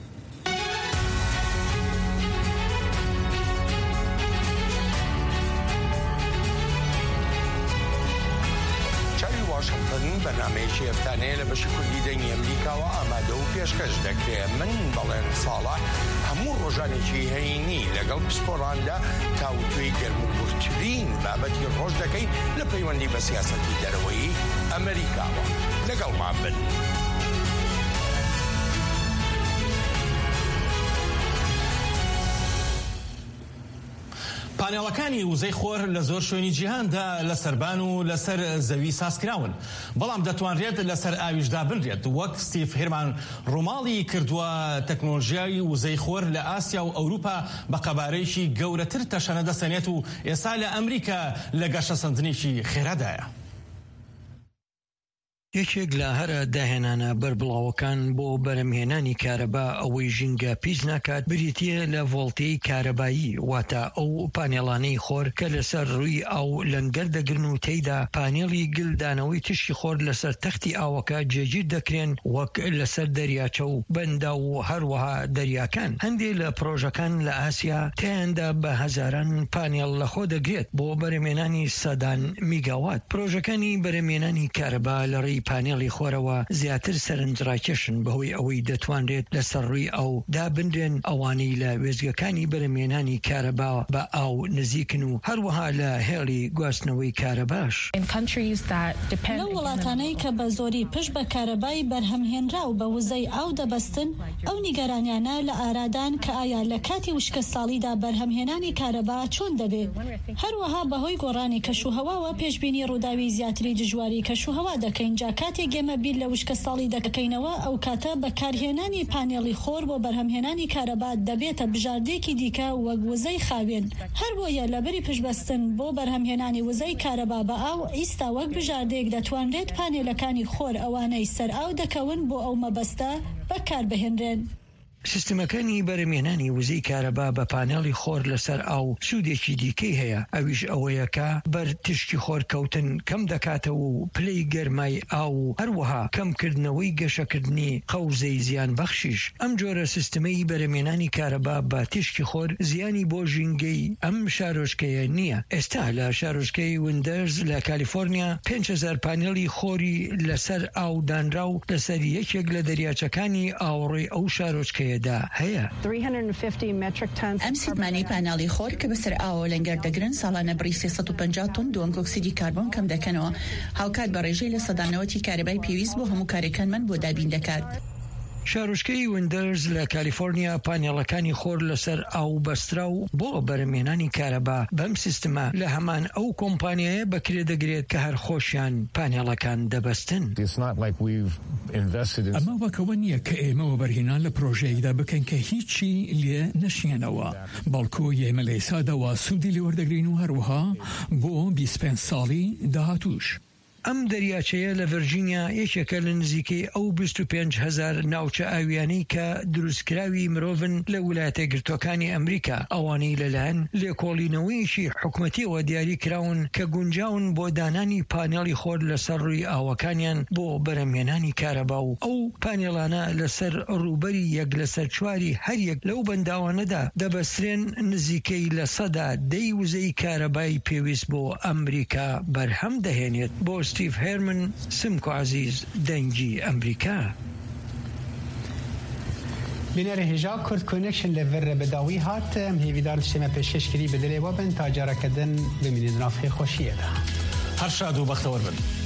بەنامەیەکی هەفتانەیە لە بەشی کوردی دەنگی ئەمریکاوە ئامادە و پێشکەش دەکرێت. من بەڵێن ساڵح هەموو ڕۆژانێکی هەینی لەگەڵ پسپۆڕاندا تاوتوێی گەرموگورترین بابەتی ڕۆژ دەکەین لە پەیوەندی بە سیاسەتی دەرەوەی ئەمریکاوە. لەگەڵمان بن. پانێڵەکانی وزەی خۆر لە زۆر شوێنی جیهاندا لە سەربان و لەسەر زەوی سازکراون بەڵام دەتوانرێت لەسەر ئاویشدا بنرێت وەک ستیف هێرمان ڕۆماڵی کردووە تەکنۆلۆژیای وزەی خۆر لە ئاسیا و ئەوروپا بە قەبارەیەکی گەورەتر تەشەنە دەسەنێت و ئێستا لە ئەمریکا لە گەشە سەندنێکی خێرادایە. یەکێک لە هەرە داهێنانە بەربڵاوەکان بۆ بەرەمهێنانی کارەبا ئەوەی ژینگە پیس ناکات بریتیە لە ڤۆڵتەی کارەبایی واتە ئەو پانێڵانەی خۆر کە لەسەر ڕووی ئاو لەنگەر دەگرن و تێیدا پانێڵی گلدانەوەی تشی خۆر لەسەر تەختی ئاوەکە جێگیر دەکرێن وەک لەسەر دەریاچە و بەندا و هەروەها دەریاکان. هەندێک لە پرۆژەکان لە ئاسیا تیاندا بە هەزاران پانێڵ لەخۆ دەگرێت بۆ بەرەمێنانی سەدان میگاوات. پرۆژەکانی بەرەمێنانی کارەبا لە ڕێی پانێڵی خۆرەوە زیاتر سەرنجڕاکێشن بەهۆی ئەوەی دەتوانرێت لەسەر ڕووی ئەو دابنرێن ئەوانەی لە وێزگەکانی بەرەمێنانی کارەبا بە ئاو نزیکن و هەروەها لە هێڵی گواستنەوەی کارەباش. لەو وڵاتانەی کە بە زۆری پشت بە کارەبای بەرهەمهێنرا و بە وزەی ئاو دەبەستن ئەو نیگەرانیانە لە ئارادان کە ئایا لە کاتی وشکە ساڵیدا بەرهەمهێنانی کارەبا چۆن دەبێت. هەروەها بەهۆی گۆڕانی کەشوهەواوە پێشبینی ڕووداوی زیاتری دژواری کەشوهەوا دەکەین جا کاتێک گێمە بیر لە وشکە ساڵی دەکەینەوە ئەو کاتە بەکارهێنانی پانێڵی خۆر بۆ بەرهەمهێنانی کارەبا دەبێتە بژاردێکی دیکە وەک وزەی خاوێن. هەر بۆیە لەبەری پشتبەستن بۆ بەرهەمهێنانی وزەی کارەبا بە ئاو ئیستا وەک بژاردێک دەتوانرێت پانێلەکانی خۆر ئەوانەی سەر ئاو دەکەون بۆ ئەو مەبەستە بەکاربهێنرێن. سیستمەکانی بەرەمێنانی وزەی کارەبا بە پانێڵی خۆر لەسەر ئاو سوودێکی دیکەی هەیە ئەویش ئەوەیەکە بەر تشتی خۆر کەوتن کەم دەکاتەوە و پلەی گەرمای ئاو و هەروەها کەمکردنەوەی گەشەکردنی قەوزەی زیان بەخشیش. ئەم جۆرە سیستمەی بەرەمێنانی کارەبا بە تشتی خۆر زیانی بۆ ژینگەی ئەم شارۆچکەیە نییە. ئێستا لە شارۆچکەی ویندەرز لە کالیفۆرنیا پێنج هەزار پانێڵی خۆری لەسەر ئاو دانرا و لەسەر یەکێک لە دەریاچەکانی ئاوڕێی ئەو شارۆچکەیە ئەم سیدمانەی پانێڵی خۆر کە بەسەر ئاوە لەنگەر دەگرن ساڵانە بڕی سێسەد و پەنجا تۆن دووەنگۆکسیدی کاربۆن کەم دەکەنەوە هاوکات بە ڕێژەی لە سەدانەوەتی کارەبای پێویست بۆ هەموو کارەکانمان بۆ دابین دەکات. شارۆچکەی ویندرز لە کالیفۆرنیا پانێڵەکانی خۆر لەسەر ئاو بەسترا و بۆ بەرهەمهێنانی کارەبا بەم سیستەمە لە هەمان ئەو کۆمپانیایە بەکرێ دەگرێت کە هەر خۆشیان پانێڵەکان دەبەستن. ئەمە وەکەوە نییە کە ئێمەوە بەرهێنان لە پرۆژەیەکدا بکەن کە هیچی لێ نەشێنەوە، بەڵکو ئێمە لە ئێساداوە سوودی لێ وەردەگرین و هەروەها بۆ بیست و پێنج ساڵی داهاتووش. ئەم دەریاچەیە لە ڤەرجینیا یەکێکە لە نزیکەی ئەو بیست و پێنج هەزار ناوچە ئاویانەی کە دروستکراوی مرۆڤن لە ویلایەتە یەکگرتووەکانی ئەمریکا، ئەوانەی لەلایەن لێکۆڵینەوەیشی حکوومەتیەوە دیاری کراون کە گونجاون بۆ دانانی پانێڵی خۆر لەسەر ڕووی ئاوەکانیان بۆ بەرهەمهێنانی کارەبا و ئەو پانێڵانە لەسەر ڕووبەری یەک لەسەر چواری هەر یەک لەو بەنداوانەدا دەبەسترێن نزیکەی لە سەدا دەی وزەی کارەبای پێویست بۆ ئەمریکا بەرهەم دەهێنێت. بۆ ستیڤ هێرمن، سمکۆ عزیز، دەنگی ئەمریکا. بینەرە هێژا کورد کۆنێکشن لە ڤەرە بەداوی هات ئەم هێویدار شتێمە پێشکەشکری بدلێ وابن تا جارەکەدن ببینید نافخی خۆشیەدا. هەر شاد و بەختەوەر بن.